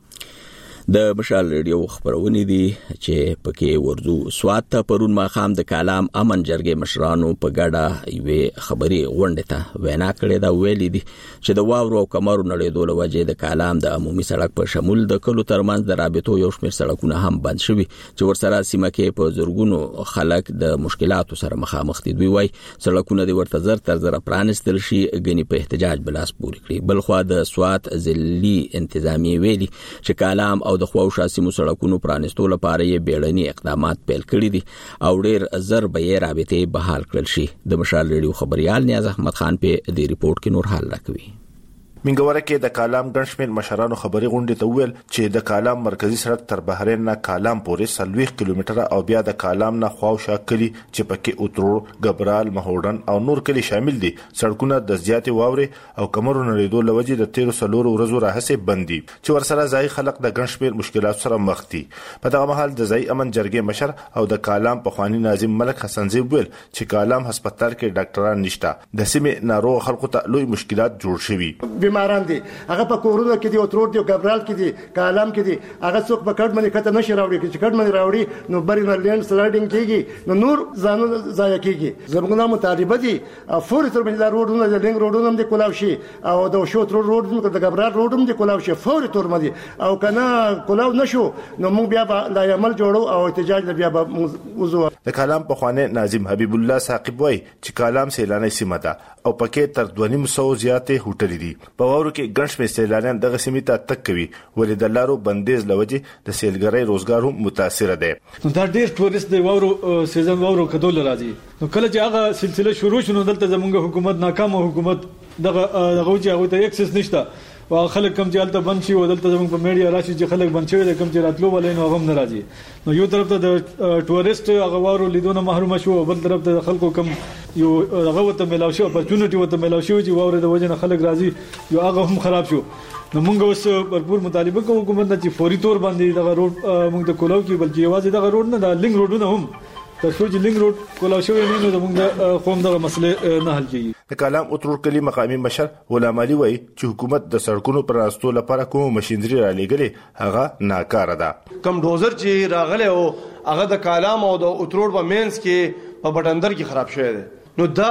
د مشال ریډیو خبرونه دي چې پکې ورزو سوات ته پرون ماخام د کلام امن جرګې مشرانو په ګډه یوې خبري غونډه ته وینا کړې دا ویلي دي چې د واورو او کمرو نړیدو لوجه د کلام د عمومي سړک په شمول د کلو ترمنځ د رابطو یو شمېر سړکونه هم بند شوي چې ورسره سیمه کې په زورګونو خلک د مشکلاتو سره مخامخ دي. دوی وايي سړکونه د ورته زر تر زر پرانستل شي غني په احتجاج بلاس پوري کړی. بلخوا د سوات ضلعي انتظامی ویلي چې کلام او د خواوشا سیمو سړکونو پرانستو لپاره یې بیړني اقدامات پیل کړي دي او ډېر زر به یې رابطې بحال کړل شي. د مشال ریډیو خبريال نیاز احمد خان په دې ریپورت کې نور حال راکوي. منګوره کې د کالام ګنشمن مشرانو خبري غونډه ته ویل چې د کالام مرکزی سړک تر بحرین نه کالام پورې سلويخ کیلومتره او بیا د کالام نه خواوشا کلی چې پکې اوترو غبرال مهوډن او نور کلی شامل دي سړکونه د زیاتې واورې او کمرو نړیدو لوجې د تیرو سلور ورځو راهسه بندي چې ورسره ځای خلک د ګنشمن مشکلات سره مخ دي. په دغه مهال د ځای امن جرګې مشر او د کالام په خواني ناظم ملک حسن زی ویل چې کالام هسپتال کې ډاکټران نشته د سیمې ناروغ خلکو ته لوی مشکلات جوړ شوي. بیماران دي هغه په کورونو کې دی او ترور دی او غبرال کې دی کالام کې دی هغه څوک په کډ باندې کته نشي راوړي چې کډ باندې راوړي نو بری نه لینډ سلایډینګ کیږي نو نور ځانو ضایع کیږي. زموږ مطالبه دي فوري تر باندې روډونه د لینګ روډونه هم د کولاو شي او د شو تر روډ د غبرال روډ هم د کولاو شي فوري تر باندې او کنه کولاو نشو نو موږ بیا د عمل جوړو او احتجاج بیا وزو. د کالام په خوانه ناظم حبیب الله ثاقب وای چې کالام سیلانه سیمه ده او پکې تر دوه نیم سو زیاتې هوټل دي. په وورو کې ګڼ شمېر سیلانیان دغه سیمې ته تک کوي ولې د لارو بندیز لوجه د سیلګرۍ روزګار هم متاثر دي. نو دا ډېر ټورست دی وورو سیزن وورو کډول راځي نو کله چې هغه سلسله شروع شونه دلته زمونږ حکومت ناکام حکومت دغه دغه چې هغه ته اکسس نشته او خلک کم چې الته بند شي او دلته زمونږ په میډیا راشي چې خلک بند شوی د کم چې راتلو ولې نو هم ناراضي. نو یو طرف ته د ټورست هغه وورو لیدونه محروم شو او بل طرف ته خلکو کم یو هغه وته ملاو شو اپورچونټي وته ملاو شو چې وورو د وجه نه خلک راضي یو هغه هم خراب شو. نو موږ اوس भरपूर مطالبه کوو حکومت ته چې فوري تور باندې دغه روډ موږ ته کولاو کې بلکې یوازې دغه روډ نه د لینګ روډونه هم د سوچ لینګ روډ کولاو شوی نه نو موږ قوم دغه مسله نه حل کیږي. د کلام اترور کلی مقامی مشر غلام علي وای چې حکومت د سړکونو پر راستو لپاره کوم ماشينري را لګلې هغه ناکاره ده. کم ډوزر چې راغله او هغه د کلام او د اترور په مینس کې په بټندر کې خراب شوی دی. نو دا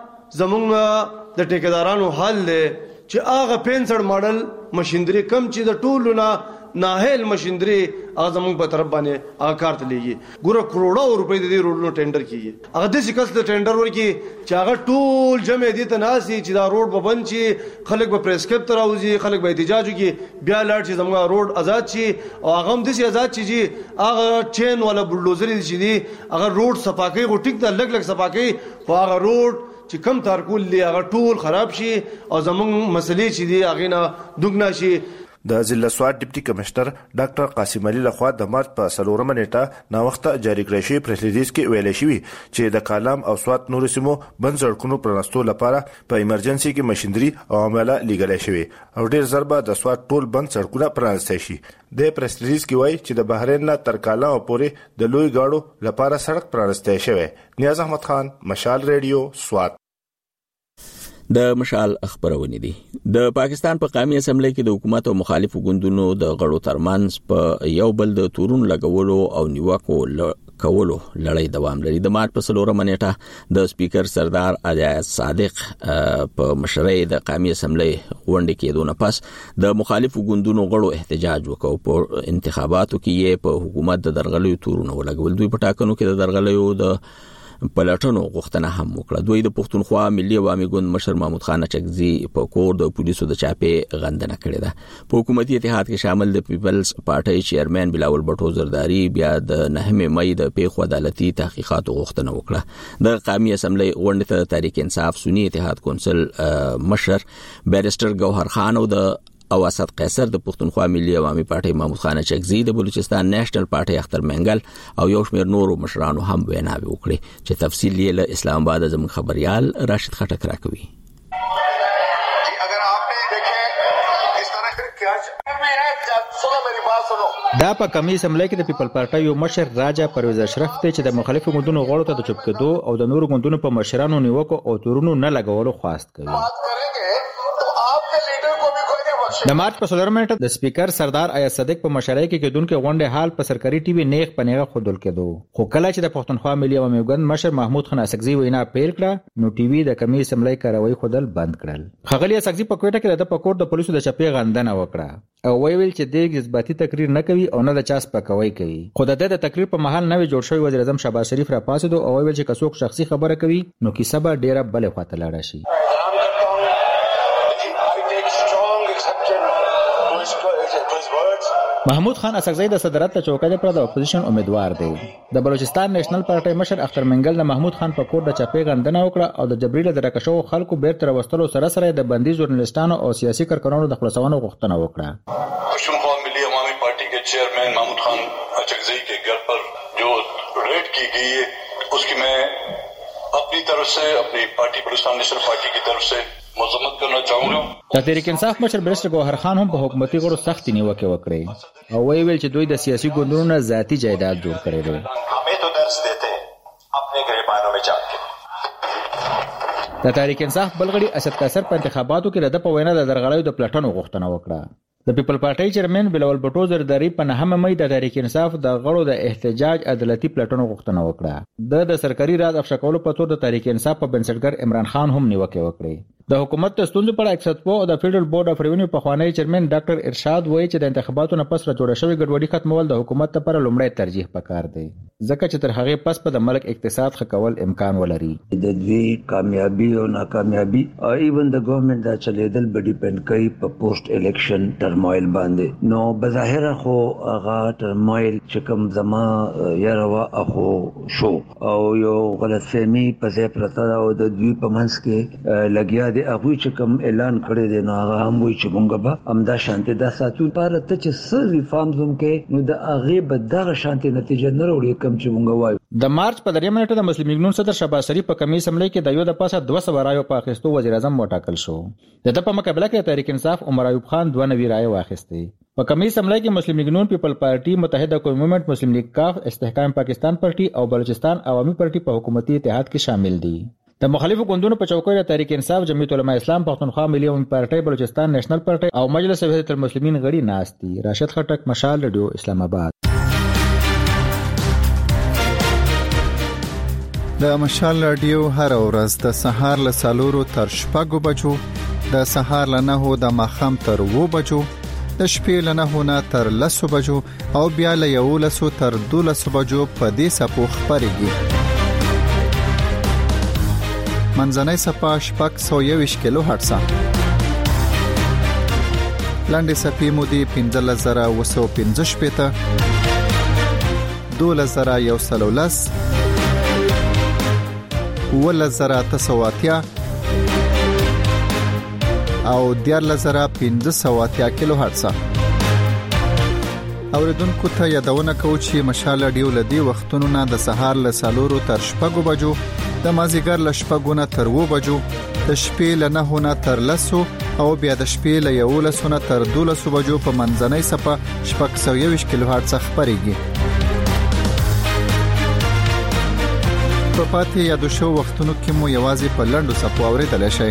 زمونږ د ټیکدارانو حل دی چې هغه پنځړ ماډل ماشينري کم چې د ټولو نه ناهل ماشينري هغه زمونږ په طرف باندې هغه کار ته لګي ګوره کروڑو روپۍ د دې روډونو ټینډر کیږي هغه د سکس د ټینډر ورکی چې هغه ټول جمع دي ته ناسي چې دا روډ به بند شي خلک به پریسکرپټ تراوځي خلک به احتجاج وکړي بیا لاړ چې زموږ روډ آزاد شي او هغه هم د سي آزاد شي چې هغه چین ولا بلډوزر دي چې دي هغه روډ صفاکۍ غو ټیک ته لګ لګ صفاکۍ په هغه روډ چې کم تارکول دی هغه ټول خراب شي او زموږ مسلې چې دي هغه نه دغنا شي. د ضلع سوات ډیپټي کمشنر ډاکټر قاسم علي لخوا د مارچ په څلورمه نیټه نا وخته جاری کړی شوی پریس ریلیز کې ویل شوی چې د کالام او سوات نور سیمو بند سړکونو پرنستو لپاره په ایمرجنسي کې ماشينري او عمله لګل شوی او ډیر ضربه د سوات ټول بند سړکونه پرانسته شي. د پریس ریلیز کې وایي چې د بحرین نه تر کالام پورې د لوی گاډو لپاره سړک پرانسته شوی. نیاز احمد خان مشال ریډیو سوات. د مشال خبرونه دي. د پاکستان په قومي اسمبلی کې د حکومت او مخالفو ګوندونو د غړو ترمنځ په یو بل د تورون لګولو او نیوکو کولو لړۍ دوام لري. د مارچ په څلورمه نیټه د سپیکر سردار اجاز صادق په مشرۍ د قومي اسمبلی غونډه کې دونه پس د مخالفو ګوندونو غړو احتجاج وکاو. په انتخاباتو کې یې په حکومت د درغلیو تورونه ولګول. دوی په ټاکنو کې د درغلیو د پلټنو غوښتنه هم وکړه. دوی د پښتونخوا ملي عوامي ګوند مشر محمود خان اچکزي په کور د پولیسو د چاپې غندنه کړې ده. په حکومتي اتحاد کې شامل د پیپلز پارټي چیرمن بلاول بټو زرداری بیا د نهمه مې د پیښو عدالتي تحقیقاتو غوښتنه وکړه. د قومي اسمبلی غونډې ته تحریک انصاف سنی اتحاد کونسل مشر بیرستر گوهر خان او د او اسد قیصر د پښتونخوا ملي عوامي پارټي محمود خان اچکزي د بلوچستان نېشنل پارټي اختر منګل او یو شمېر نورو مشرانو هم ویناوي وکړي چې تفصیل یې له اسلام آباد زموږ خبريال راشد خټک راکوي. دا په کمی اسمبلی کې د پیپل پارټي یو مشر راجا پرویز اشرف ته چې د مخالفو ګوندونو غړو ته د چوپ کېدو او د نورو ګوندونو په مشرانو نیوکو او تورونو نه لګولو خواست کوي. د مارچ په څلورمه نیټه د سپیکر سردار ایاز صدیق په مشرۍ کې کېدونکو غونډې حال په سرکاري ټي وي نیغ په نیغه خودل کېدو. خو کله چې د پښتونخوا ملي عوامي ګوند مشر محمود خان اڅکزي وینا پیل کړه نو ټي وي د کمی اسمبلی کاروي خودل بند کړل. خغلی اڅکزي په کوټه کې د پکور د پولیسو د چپې غندنه وکړه او ویل چې د جذباتي تقریر نه کوي او نه د چاس پکوي کوي. خو د د تقریر په محل نوې جوړ شوی وزیر اعظم شهباز شریف را پاسېدو او ویل چې کڅوک شخصي خبره کوي نو کیسه به ډیره بلې خواته لاړه شي. محمود خان اڅکزي د صدارت له چوکۍ پر د اپوزیشن امیدوار دی. د بلوچستان نېشنل پارټي مشر اختر منګل د محمود خان په کور د چپې غندنه وکړه او د جبري له درکشو خلکو بیرته راوستلو سره سره د بندي ژورنالستانو او سیاسي کارکونانو د خلاصونو غوښتنه وکړه. پښتونخوا ملي عوامي پارٹی کے چیئرمین محمود خان اڅکزي کے گھر پر جو ریڈ کی گئی ہے اس کی میں اپنی طرف سے اپنی پارٹی بلوچستان نیشنل پارٹی کی طرف سے مذمت کرنا چاہوں گا. د تحریک انصاف مشر بیرستر گوهر خان هم په حکومتي غړو سختي نیوکه وکړه او ویل چې دوی د سیاسي ګوندونو نه ذاتی جایداد جوړ کړی دی. हमें तो दर्श देते हैं अपने गिरबानों में जाके. د تحریک انصاف بلغړي اسد قیصر په انتخاباتو کې د په وینا د درغړیو د پلټنو غوښتنه وکړه. د پیپل پارټي چیرمن بلاول بټو زرداری په نهمه مې د تحریک انصاف د غړو د احتجاج عدالتي پلټنو غوښتنه وکړه. د د سرکاري راز افشا کولو په تور د تحریک انصاف په بنسټګر عمران خان هم نیوکه وکړه. د حکومت د ستونزو په اړه اکسپو او د فیډرل بورډ اف ریونیو په خوانی چیرمن ډاکټر ارشاد وایي چې د انتخاباتو نه پس را جوړ شوی ګډوډي ختمول د حکومت لپاره لومړی ترجیح پکار دی ځکه چې تر هغه پس په د ملک اقتصاد ښه کول امکان ولري. د دوی کامیابی او ناکامیابی او ایون د ګورنمنت د چلیدل به ډیپند کوي په پوسټ الیکشن ټرمایل باندې. نو بظاهر خو هغه ټرمایل چې کوم زما یاروا اخو شو او یو غلطفهمي په ځای پرته او د دوی په منځ کې لګیا د هغه چې کوم اعلان کړی دی نو هغه هم وایي چې مونږ به همدا شانتي د ساتو لپاره ته چې څه ریفارمز هم کې نو د هغه به دغه شانتي نتیجه نه وروړي کوم چې مونږ وایو. د مارچ په دریمه نیټه د مسلم لیگ نون صدر شهباز شریف په کمی اسمبلی کې د یو د پاسه دوه سوه رایو په اخیستو وزیر اعظم وټاکل شو. د د په مقابله کې تحریک انصاف عمر ایوب خان دوه نوي رایو واخیستې. په کمی اسمبلی کې مسلم لیگ نون پیپل پارټي متحده قومي موومېنټ مسلم لیگ کاف استحکام پاکستان پارټي او بلوچستان عوامي پارټي په حکومتي اتحاد کې شامل دي. د مخالفو ګوندونو په چوکۍ د تحریک انصاف جمعیت علماء اسلام پښتونخوا ملي عوامي پارټي بلوچستان نېشنل پارټي او مجلس وحدت المسلمین غړي ناست دي. راشد خټک مشال رادیو اسلام آباد. د مشال رادیو هر ورځ د سهار له څلورو تر شپږو بجو، د سهار له نهو د ماښام تر اووه بجو، د شپې له نهو نه تر لسو بجو او بیا له یولسو تر دولسو بجو په دې څپو خپرېږي. منځنۍ څپه شپږ سوه یوویشت کیلو هرټزه. لنډې څپې مو دي پنځلس زره اوه سوه پنځه شپېته، دولس زره یو سل او لس، اوولس زره اته سوه اتیا او دیارلس زره پنځه سوه اتیا کیلو هرټزه. اوریدونکو ته یادونه کوو چې مشال رادیو له دې وختونو نه د سهار له څلورو تر شپږو بجو، د مازیګر له شپږو نه تر اووه بجو، د شپې له نهو نه تر لسو او بیا د شپې له یولسو نه تر دولسو بجو په منځنۍ څپه شپږ سوه یوویشت کیلو هرټزه خپرېږي. په پاتې یادو شوو وختونو کې مو یوازې په لنډو څپو اورېدلی شئ.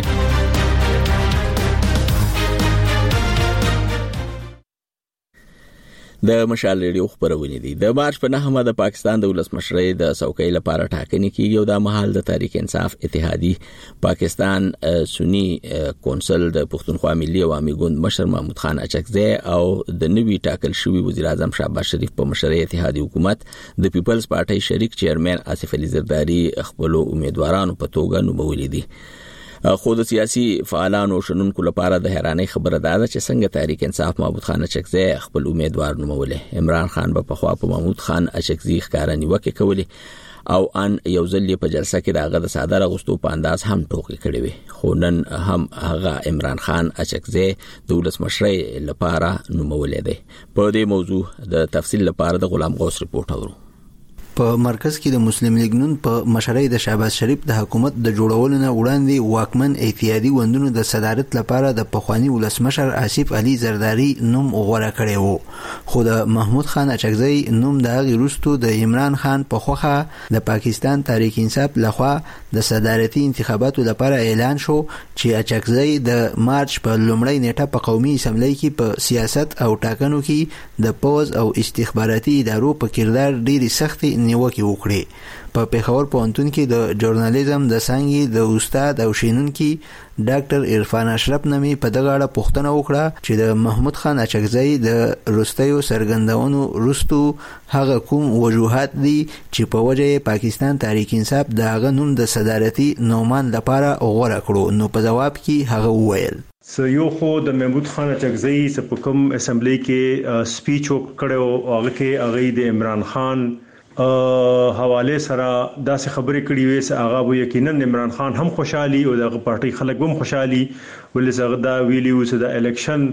د مشال ریډیو خبرونه دي. د مارچ په نهمه د پاکستان د ولسمشرۍ د څوکۍ لپاره ټاکنې کیږي او د مهال د تحریک انصاف اتحادی پاکستان سنی کونسل د پښتونخوا ملي عوامي ګوند مشر محمود خان اچکزی او د نوي ټاکل شوی وزیر اعظم شهباز شریف په مشرۍ اتحادی حکومت د پیپلز پارټي شریک چیرمن آصف علي زرداری خپل امیدوارانو په توګه نومولې دي. خو د سیاسي فعالانو شنونکو لپاره د حیرانۍ خبره ده چې څنګه تحریک انصاف محمود خان اچکزی خپل امیدوار نومولې. عمران خان په خوا په محمود خان اچکزی ښکارا نیوکه کولې او ان یو ځل په جلسه کې دغه د صادره غوستو په انداز هم ټوکې کړې وي. خو نن هم هغه عمران خان اچکزی د ولسمشرۍ لپاره نومولې دی. په دې موضوع د تفصیل لپاره د غلام غوث رپورټ اورو. په مرکز کې د مسلم لیگ نون په مشرۍ د شهباز شریف د حکومت د جوړولو نه وړاندې واکمن اتحادی وندونو د صدارت لپاره د پخوانی ولسمشر آصف علي زرداری نوم غوړه کړی وو. خو د محمود خان اچکزی نوم د هغې وروسته د عمران خان په خوښه د پاکستان تحریک انصاف لخوا د صدارتي انتخاباتو لپاره اعلان شو چې اچکزی د مارچ په لومړۍ نیټه په قومي اسمبلی کې په سیاست او ټاکنو کې د پوز او استخباراتي ادارو په کردار ډېرې سختې نیوکې وکړي. په پېښور پوهنتون کې د ژورنالیزم د څانګې د استاد او شینونکي ډاکټر عرفان اشرف نمی په دغه اړه پوښتنه وکړه چې د محمود خان اچکزی د وروستیو څرګندونو وروسته هغه کوم وجوهات دي چې په وجه پاکستان تحریک انصاف د هغه نوم د صدارتي نومان لپاره غوړه کړو. نو په جواب کې هغه وویل سو یو خو د محمود خان اچکزی په کوم اسمبلی کې سپیچ وکړو هغه کې هغه د عمران خان حواله سره داسې خبرې کړې وې چې هغه به یقینا عمران خان هم خوشحالي او د پارټي خلک هم خوشحالي ولې زغ دا ویلی و چې د الیکشن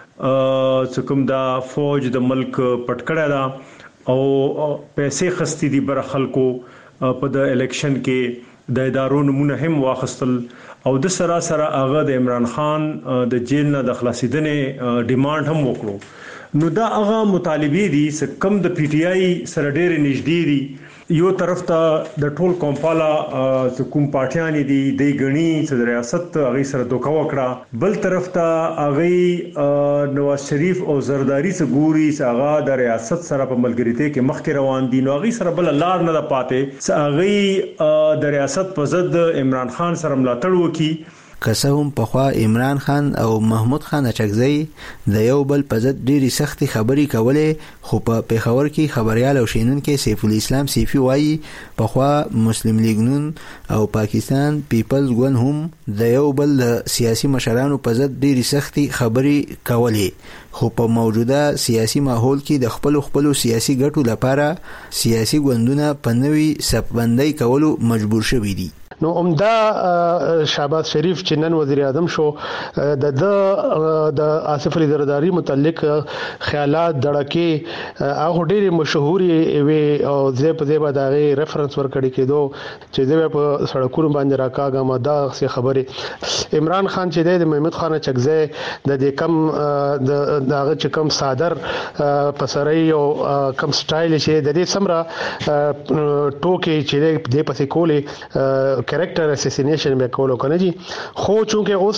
چې کوم دا فوج د ملک پټکړه دا او پیسې خستې دي بر خلکو په د الیکشن کې د ادارو نمونه هم واخستل او د سره سره هغه د عمران خان د جیل نه د خلاصیدنې ډیماند هم وکړو. نو دا هغه مطالبه دي چې کم د پی ټی آی سره ډېر نږدې دي. یو طرف ته د ټول کومپالا کوم پارټیان دي د غنی چې ریاست هغه سره دوکا وکړه، بل طرف ته هغه نواز شریف او زرداری څخه ګوري چې هغه د ریاست سره په ملګریته کې مخکې روان دي. نو هغه سره بل لار نه پاتې چې هغه د ریاست په ضد عمران خان سره ملاتړ وکړي. که هم په خوا عمران خان او محمود خان اچکزی د یو بل په ضد ډېرې سختې خبرې کولې، خو په پېښور کې خبريال او شینونکي سیف الاسلام سیفي وایي په خوا مسلم لیگ نون او پاکستان پیپلز ګوند هم د یو بل د سیاسي مشرانو په ضد ډېرې سختې خبرې کولې، خو په موجوده سیاسي ماحول کې د خپل خپل سیاسي ګټو لپاره سیاسي ګوندونه په نوي صفبندۍ کولو مجبور شوي دي. نو عمده شهباز شریف چې نن وزیر اعظم شو د د آصف علي زرداری متعلق خیالات دړکې هغه ډېری مشهوري وي او زه په دې باندې هغه ریفرنس ورکړی کېدو چې زه په سړکونو باندې راکاګم دا څه خبره. عمران خان چې د محمود خان اچکزی د دې کم د هغه چې کم صادر پسرای او کم سټایل چې د دې سمره ټوکې چې د پسې کولې کریکټر اساسینیشن به کولو کنه جی. خو چونکه اوس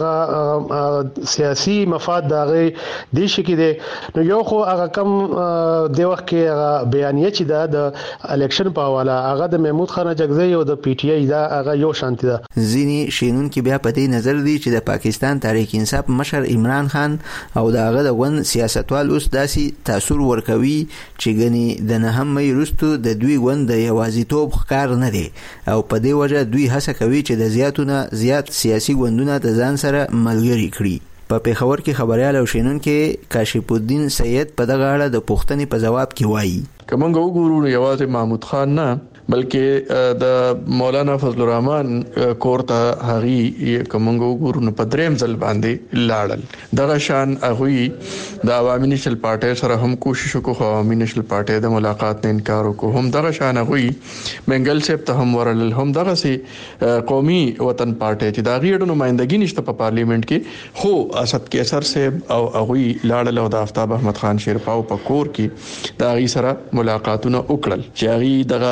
هغه سیاسي مفاد دغه د شي کې دی نو یو خو هغه کم د وخت کې هغه بیانیه چې دا د الیکشن په حواله هغه د محمود خان اچکزی او د پی ټی آی دا هغه یو شانتي ده. ځینی شینون کې بیا په دې نظر دي چې د پاکستان تحریک انصاف مشر عمران خان او دغه د ون سیاستوال اوس داسې تاثیر ورکوي چې غني د نه هم مې رستو د دوی ون د یوازیتوب ښکار نه دی او په دې وجه دوی هڅه کوي چې د زیاتونه زیات سیاسي ګوندونه د ځان سره ملګري کړي. په پېښور کې خبريال او شینونکي کاشف الدین سید په دغه اړه د پوښتنې په جواب کې وایي کومه وګورو یوازې محمود خان نه بلکې د مولانا فضل الرحمن کورته هغي کومه وګورو نو په دریم ځل باندې لاړل. دغه شان هغه د عوامي نشل پارټي سره هم کوشش وکړو، عوامي نشل پارټي د ملاقات نه انکار وکړو. هم دغه شان هغه منګل صاحب ته هم ورل، هم دغه سي قومي وطن پارټي چې دا غیړو نمائندګي نشته په پارلیمنت کې، خو اسد کیسر صاحب او هغه لاړل او د آفتاب احمد خان شیرپاو په کور کې دا غي سره ملاقاتونه وکړل چې هغه دغه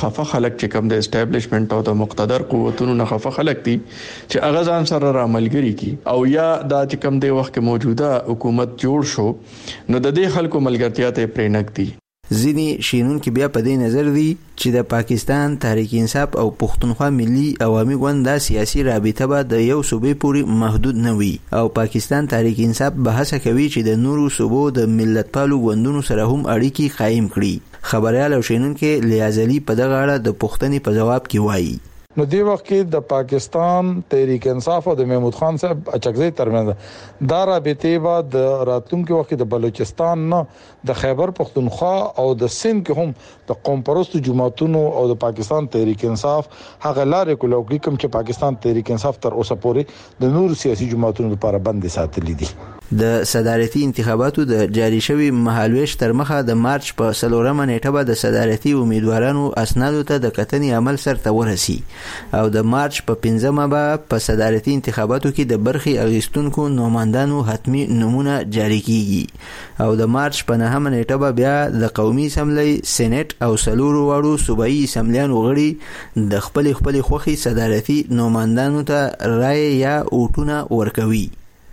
خفه خلک چې کوم د اسټابلیشمنت او د مقتدر قوتونو نه خفه خلک دي چې هغه ځان سره راملګری کی او یا دا چې کوم د وخت موجوده حکومت جوړ شو نو د دې خلکو ملګرتیا ته پرېنګ دي. ځینی شینونکو بیا په دې نظر دي چې د پاکستان تحریک انصاف او پښتونخوا ملي عوامي ګوند د سیاسي رابطه به د یو صوبې پورې محدود نه وي او پاکستان تحریک انصاف به هڅه کوي چې د نورو صوبو د ملتپالو ګوندونو سره هم اړیکې قائم کړي. خبريال او شینونکو لیازلی په دغه اړه د پوښتنې په جواب کې وایي نو دی وخت کې د پاکستان تحریک انصاف او د محمود خان صاحب اچکزي ترمنځ دا رابطه و د راتلونکو وخت د بلوچستان نه د خیبر پختونخوا او د سند کې هم د قوم پرستو جماعتونو او د پاکستان تحریک انصاف هغه لارې کولوګي کوم چې پاکستان تحریک انصاف تر اوسه پورې د نور سیاسي جماعتونو لپاره بند ساتلي دي. د صدارتي انتخاباتو د جاری شوی مهالويش تر مخه د مارچ په څلورمه نیټه به د صدارتي امیدوارانو اسنادو ته د کتنې عمل سرته ورسي او د مارچ په پنځمه به په صدارتي انتخاباتو کې د برخي اغیستونکو نوماندانو حتمی نمونه جاری کیږي او د مارچ په نهمه نیټه به بیا د قومي اسمبلی سېنات او سلورو واړو صوبایي اسمبلیانو غړي د خپل خپل خوخي صدارتي نوماندانو ته رائے یا اوټونه ورکوي.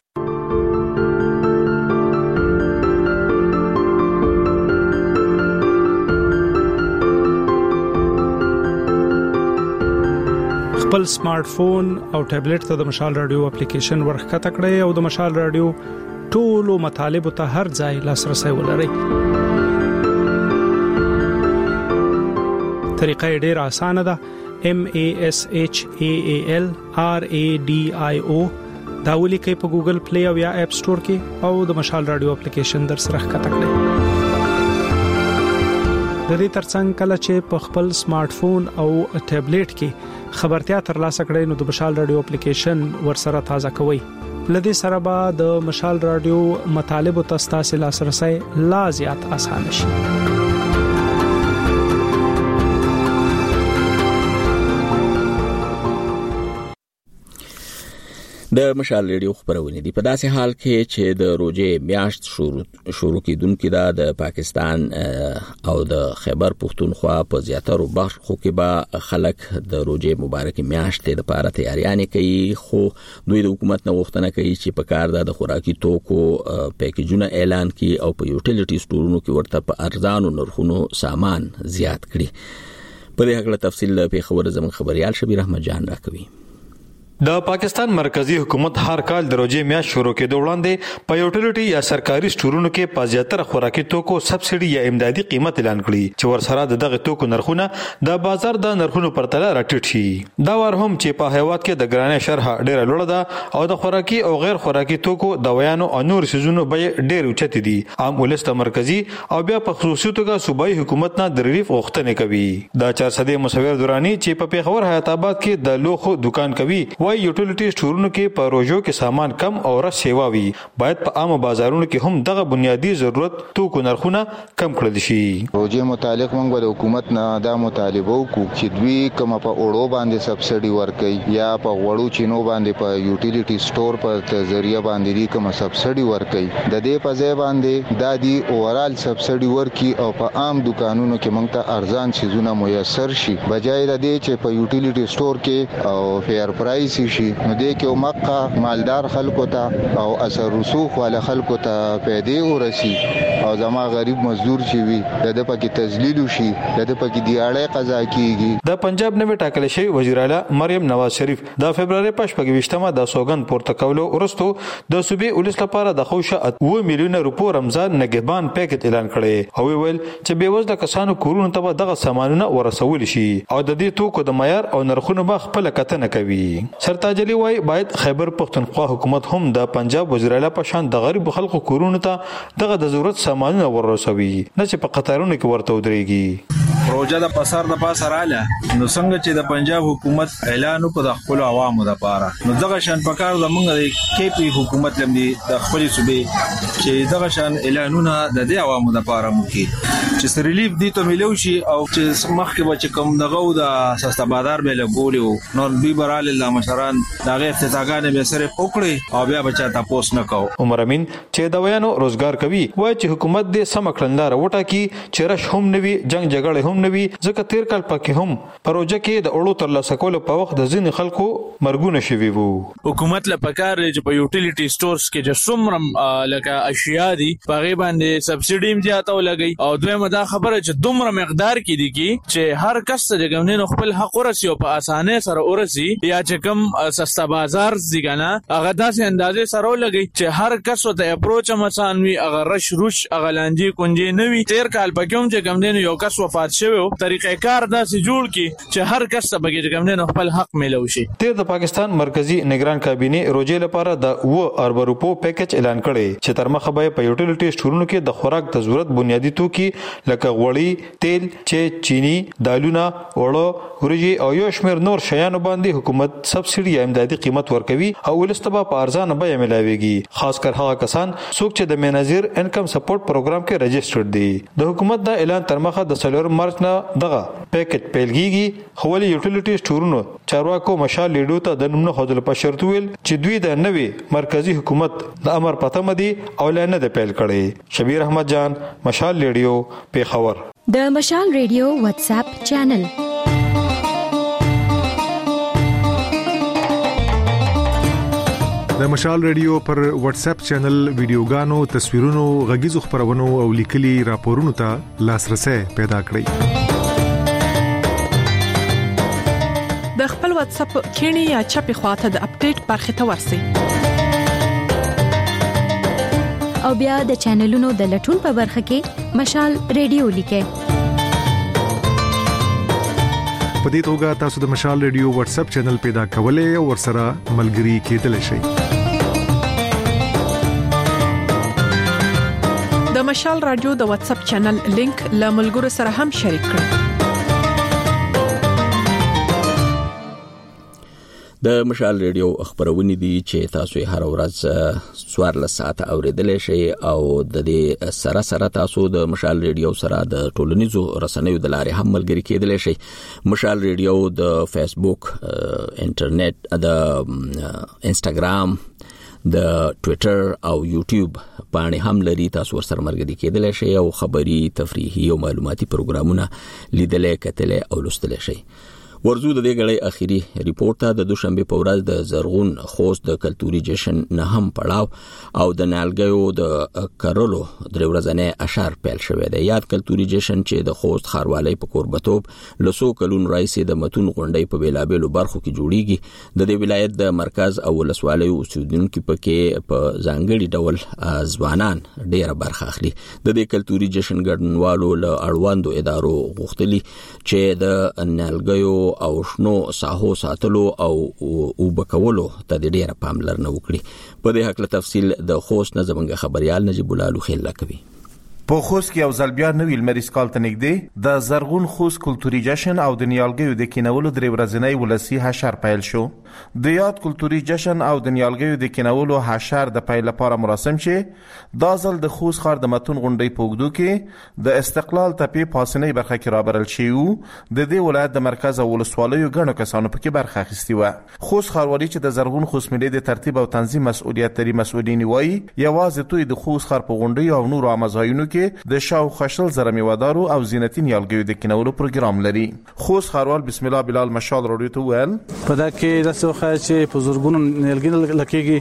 خپل سمارټ فون او ټابلیټ ته د مشال رادیو اپلیکیشن ورخکته کړئ او د مشال رادیو ټولو مطالب ته هر ځای لاسرسي ولرئ. طریقه ډیره اسانه ده. M A S H A A L R A D I O دا ولیکئ په ګوګل پلی او یا اپ سٹور کې او د مشال رادیو اپلیکیشن در سره ښکته کړئ. د دې ترڅنګ کله چې په خپل سمارټ فون او ټابلیټ کې خبرتیا ترلاسه کړئ نو د مشال رادیو اپلیکیشن ورسره تازه کوئ. لدې سره به د مشال رادیو مطالب او تاسو لاسرسي لا زیات آسان شي. د مشال ریډیو خبرونه دي په داسې حال کې چې د روزې میاشت شروع شروع کیدونکې ده د پاکستان او د خیبر پختونخوا په زیاترو برخو کې به خلک د روزې مبارک میاشت لپاره تیاریانې کوي خو دوی د حکومت نه غوښتنه کوي چې په کار ده د خوراکي توکو پیکیجونه اعلان کړي او په یوټیلیټي سټورونو کې ورته په ارزانو نرخونو سامان زیات کړي. په دې اړه تفصیل په خبر زموږ خبريال شبیر احمد جان راکوي. د پاکستان مرکزی حکومت هر کال د روزې میاشت شروع کېدو وړاندې په یوټیلیټي یا سرکاري سټورونو کې په زیاتره خوراکي توکو سبسایډي یا امدادي قیمت اعلان کړي چې ورسره دغه توکو نرخونه د بازار د نرخونو پرتله راټیټ شي. دا وار هم چې په هیواد کې د ګرانۍ شرح ډیره لوړه ده او د خوراکي او غیر خوراکي توکو دوايانو او نور سيزونو به ډیر اوچت دي. عام ولست مرکزی او بیا په خصوصي توګه صوبایي حکومت نه د ریلیف غوښتنه کوي. دا چار سده مصور دورانی چې په پیښور حیات آباد کې د لوخو دکان کوي وای یوټیلیټي سټورونو کې په روزو کې سامان کم او رس سیوا وي باید په عام بازارونو کې هم دغه بنیادی ضرورت توکو نرخونه کم کړل شي. روزي متعلق موږ د حکومت نه دا مطالبه وکړو چې دوی کوم په اوړو باندې سبسایډي ورکړي یا په وړو چینو باندې په یوټیلیټي سٹور په ذریعہ باندې کوم سبسایډي ورکړي د دې په ځای باندې د دې اورال سبسایډي ورکړي او په عام دکانونو کې موږ ته ارزان شیزونه میسر شي بجای د دې چې په یوټیلیټي سٹور کې او فیر پرایس شي نو دې کې مقه مالدار خلکو ته او اثر رسوخ ولا خلکو ته پیدې ورسي او زما غریب مزدور شي وي د پکې تذلیل شي د پکې دیاړې قضا کیږي. د پنجاب نوې ټاکل شوی وزیر اعلی مریم نواز شریف د فبرवरी پښپږويشتمه د سوګند پورته کولو ورستو د صوبې ولس لپاره د خوشه اوه میلیونه روپو رمضان نگهبان پیکج اعلان کړي او ویل چې بیوزله کسانو کورونو ته دغه سامانونه ورسول شي او د دې توکو د معیار او نرخونو به خپل کتنه کوي. سرتاجلی وای باید خیبر پختونخوا حکومت هم د پنجاب وزیر اعلی په شان د غریب خلکو کورونو ته دغه د ضرورت سامانونه ورسوي نه چې په قطارونو کې ورته ودرېږي. پروژه د پاسار د پاسه رااله نو څنګه چې د پنجاب حکومت اعلان وکړ د خپل عوامو لپاره نو دغه شان پکار د موږ د کیپی حکومت لمدي د خپل صوبې چې دغه شان اعلانونه د دې عوامو لپاره مو کې چې سر ریلیف دي ته ملو شي او چې مخکې به کوم دغه د سستا بازار به لګولیو نو بي برال الله مشران دغه افتتاحګانې به سره وکړي او بیا بچا تاسو نه کو. عمر امین چې د ویانو روزګار کوي وای چې حکومت دې سم کړندار وټا کی چې رش هم نوي جنگ جګړه هم هم نوي ځکه تیر کال پکې هم پروژه کې د اړو تر لاسه کولو په وخت د ځینې خلکو مرګونه شوي وو. حکومت له پکار چې په یوټیلیټي سټورز کې چې څومره لکه اشیاء دي په غي باندې سبسيډي هم زیاته ولګي او دویمه دا خبره چې دومره مقدار کې دي چې هر کس ته ګمنه خپل حق ورسي او په اسانه سره ورسي یا چې کوم سستا بازار زیګانا هغه داسې اندازې سره لګي چې هر کس ته اپروچ مسان وي هغه رش روش هغه لانجی کونجي نوي تیر کال پکوم چې ګمنه یو کس وفات شوی طریقې کار داسې جوړ کی چې هر کس ته بګی ګمنه خپل حق ملو شي. تیر د پاکستان مرکزی نگران کابینه روجې لپاره د و ارب روپو پیکج اعلان کړي چې تر مخه به په یوټیلیټي سټورونو کې د خوراک د ضرورت بنیادی توکي لکه غوړي تیل چې چینی دالونه وړو ورجی او یو شمیر نور شیانو باندې حکومت سبسيډي یا امدادي قیمت ورکوي او ولستبا په ارزانه بیه ملاويږي خاص کر هغه کسان څوک چې د مناظر انکم سپورټ پروګرام کې رجسټرډ دي. د حکومت دا اعلان تر مخه د څلور مارچ نه دغه پیکج پیلګيږي خو ولې یوټیلیټي سټورونو چارواکو مشال لیډو ته د نومنه خودل په شرط ویل چې دوی د نوې مرکزی حکومت د امر پته مدي او لانه د پیل کړي. شبیر احمد جان مشال لیډیو پیښور. د مشال ریډیو واتس اپ چینل د مشال ریډیو پر واتس اپ چینل ویډیوګانو تصویرونو غږیزو خبرونو او لیکلي راپورونو ته لاسرسي پیدا کړئ. د خپل واتس اپ کینی یا چپی خواته د اپډیټ برخه ته ورسئ او بیا د چینلونو د لټون په برخه کې مشال ریډیو لیکئ. په دې توګه تاسو د مشال ریډیو واتس اپ چینل پیدا کولای او ورسره ملګري کېدلی شئ. د مشال رادیو د واتس اپ چینل لینک له ملګرو سره هم شریک کړئ. د مشال ریډیو خبرونه دي چې تاسو یې هر ورځ څوارلس ساعت اوریدلای شئ او د دې سره سره تاسو د مشال ریډیو سره د ټولنیزو رسنیو د لارې هم ملګری کېدلی شئ. مشال ریډیو د فیسبوک، انټرنیټ، د انستګرام، د ټوئیټر او یوټیوب باندې هم لري. تاسو ورسره مرګدي کېدلی شئ او خبري، تفریحي او معلوماتي پروګرامونه لیدلای، کتلای او لوستلای شئ. ورزو د دې غړې اخیری ریپورت ته د دوشنبه په ورځ د زرغون خوست د کلتوري جشن نه هم پړاو او د نالګیو د کرلو درې ورځې اشعار پیل شوې ده. یاد کلتوري جشن چې د خوست خاروالۍ په قربتوب لسو کلون رئیس د متون غونډې په بیلابېلو برخو کې جوړیږي. د دې ولایت د مرکز او ولسوالۍ اوسیدونکو پکې په ځانګړي ډول ځوانان ډیره برخه اخلي. د دې کلتوري جشن ګډونوالو له اړوندو ادارو غوښتلي چې د نالګیو او شنو ساحو ساتلو او وبکولو ته ډیره پاملرنه وکړي. په دې حق له تفصیل د خوست نه زمونږ خبريال نجیب الله لوخیل کوي. په خوست کې یو ځل بیا نوې لمریز کال ته نږدې د زرغون خوست کلتوري جشن او د نیالګیو د کینولو درې ورځنی ولسی حشر پیل شو. د یاد کلتوري جشن او د نیالګیو د کینولو حشر د پیل لپاره مراسم چې دا ځل د خوست ښار د متون غونډې په اوږدو کې د استقلال تپې پاسنۍ برخه کې رابرل شوی وو. د دې ولایت د مرکز او ولسوالیو ګڼو کسانو پکې برخه اخیستې وه. خوست ښاروالي چې د زرغون خوست ملي د ترتیب او تنظیم مسؤلیت لري مسؤلین وایي یوازې توی د خوست ښار په غونډې او نورو امازایونو کې د شاو خشل زره میوادارو او زینتي نیالګیو د کینولو پروګرام لري. خوست ښاروال بسم الله بلال مشال راډیو ته ویل په دا کې د څه چې په زورګونو نیالګي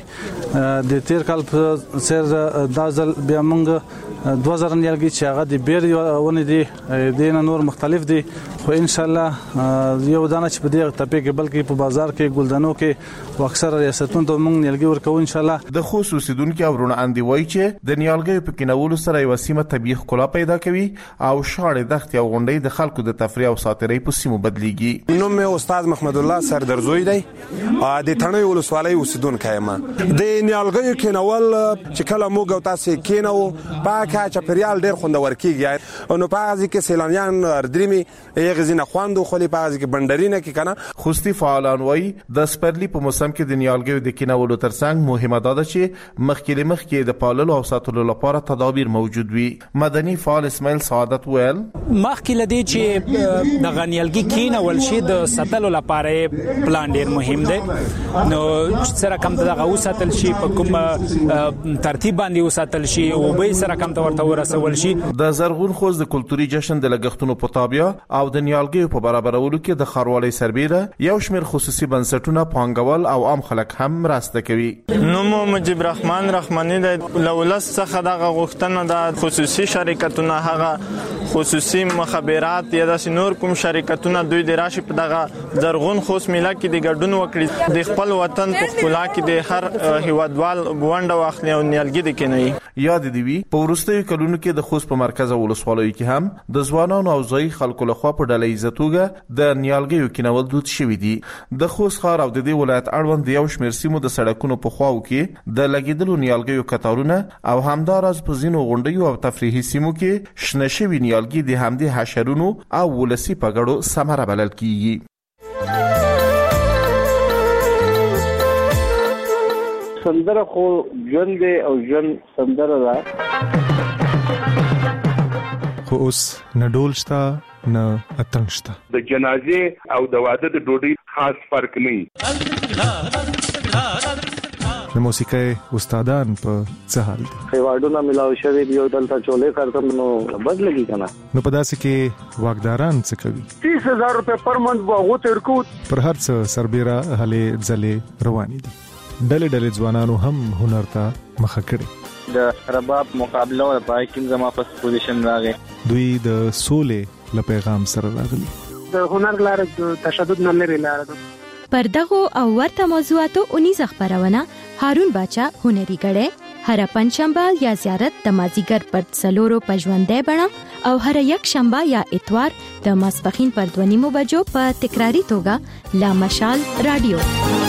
لکېږي. د تیر کال په سر د ځل بیا موږ دوه زره نیالګي چې هغه د بیر ونې دي د نور مختلف دي خو ان شاء الله یو دانه چې په دې تپې کې بلکې په بازار کې ګلدانو کې واکثر ریاستونو ته موږ نیالګي ورکو ان شاء الله. د خوست اوسیدونکو ورونه اندي وایي چې د نیالګیو په کینولو سره یو سیمه طبيعي ښکلا پیدا کوي او شاړې دښتې او غونډۍ د خلکو د تفریح او ساتیرۍ په سیمو بدلیږي. نوم مې استاد محمد الله سردرزوی دی د تڼۍ ولسوالۍ اوسیدونکی یم. د نیالګیو کینول چې کله موږ او تاسو کینو پاکه چاپیریال ډېر خوندور کېږي نو په هغه کې سیلانیان اردريمي یې غزینه خواندو خولي په هغه کې بندرینه کې کنه. خوستي فعالان وایي د سپرلی په موسم کې د نیالګیو د کینولو ترڅنګ مهمه ده چې مخکې مخکې د پاللو او ساتلو لپاره تدابیر موجود وي. مدني فعال اسماعیل سعادت ویل مخکې لدی چې د غنیلګي کینه ولشي د ساتلو لپاره پلان ډیر مهم دی نو سره کم دغه وساتل شي په کوم ترتیب باندې وساتل شي او به سره کم ورته ورسول شي. د زرغون خوست د کلتوري جشن د لګښتونو په تابع او د نیالګیو په برابرولو کې د خاروالۍ سربېره یو شمېر خصوصي بنسټونه پانګوال او عام خلک هم مرسته کوي. نوم مجيب رحمان رحماني د لولس څخه د غوښتنه د خصوصي شرکتونو هغه خصوصي مخابرات یا د نور کوم شرکتونه دوی د راشي په دغه زرغون خوست میله کې د ګډون وکړي د خپل وطن په خپل کې د هر هیوادوال بونډه واخلي او نیالګي د کینوي. یاد دی وی په ورستیو کلونو کې د خوست په مرکز ولسوالۍ کې هم د ځوانانو او ځای خلکو لخوا په ډله ایزه توګه د نیالګیو کینول دود شوی دی. د خوست ښار او د دې ولایت اړوند یو شمېر سیمو د سړکونو په خواو کې د لګیدلو نیالګیو کتارونه او همداراز په ځینو غونډیو او تفریحي سیمو کې شنه شوي نیالګي د همدې حشرونو او ولسي پګړو ثمره بلل کیږي. سندره خو ژوند دی او ژوند سندره ده خو اوس نه ډول شته نه اتڼ شته. د جنازې او د واده د ډوډۍ خاص فرق نه. د موسیقۍ استادان په څه حال دي؟ خیواړونه ملاو شوی دی او دلته چولې کارتم نو بد لګي کنه. نو په داسې کې واګداران څه کوي؟ تیس هزار روپے پر منت واغو تر کو پر هر څه سربېره هلې ځلې روانې دي. ډلې ډلې ځوانانو هم هنر ته مخه کړې. د رباب مقابله او پای کې زما په پوزیشن راغی. دوی د سولې له پیغام سره راغلي. د هنر لاره تشدد نه لري لاره. پر دغه او ورته موضوعاتو اونیز خبرونه هارون باچا هنري غړې هر پنځشنبه یا زیارت د مازیګر پر څلورو پژوندې بڼه او هر یک شنبه یا اتوار د ماسپخین پر دوه نیمو بجو په تکراری توګه لا مشال رادیو.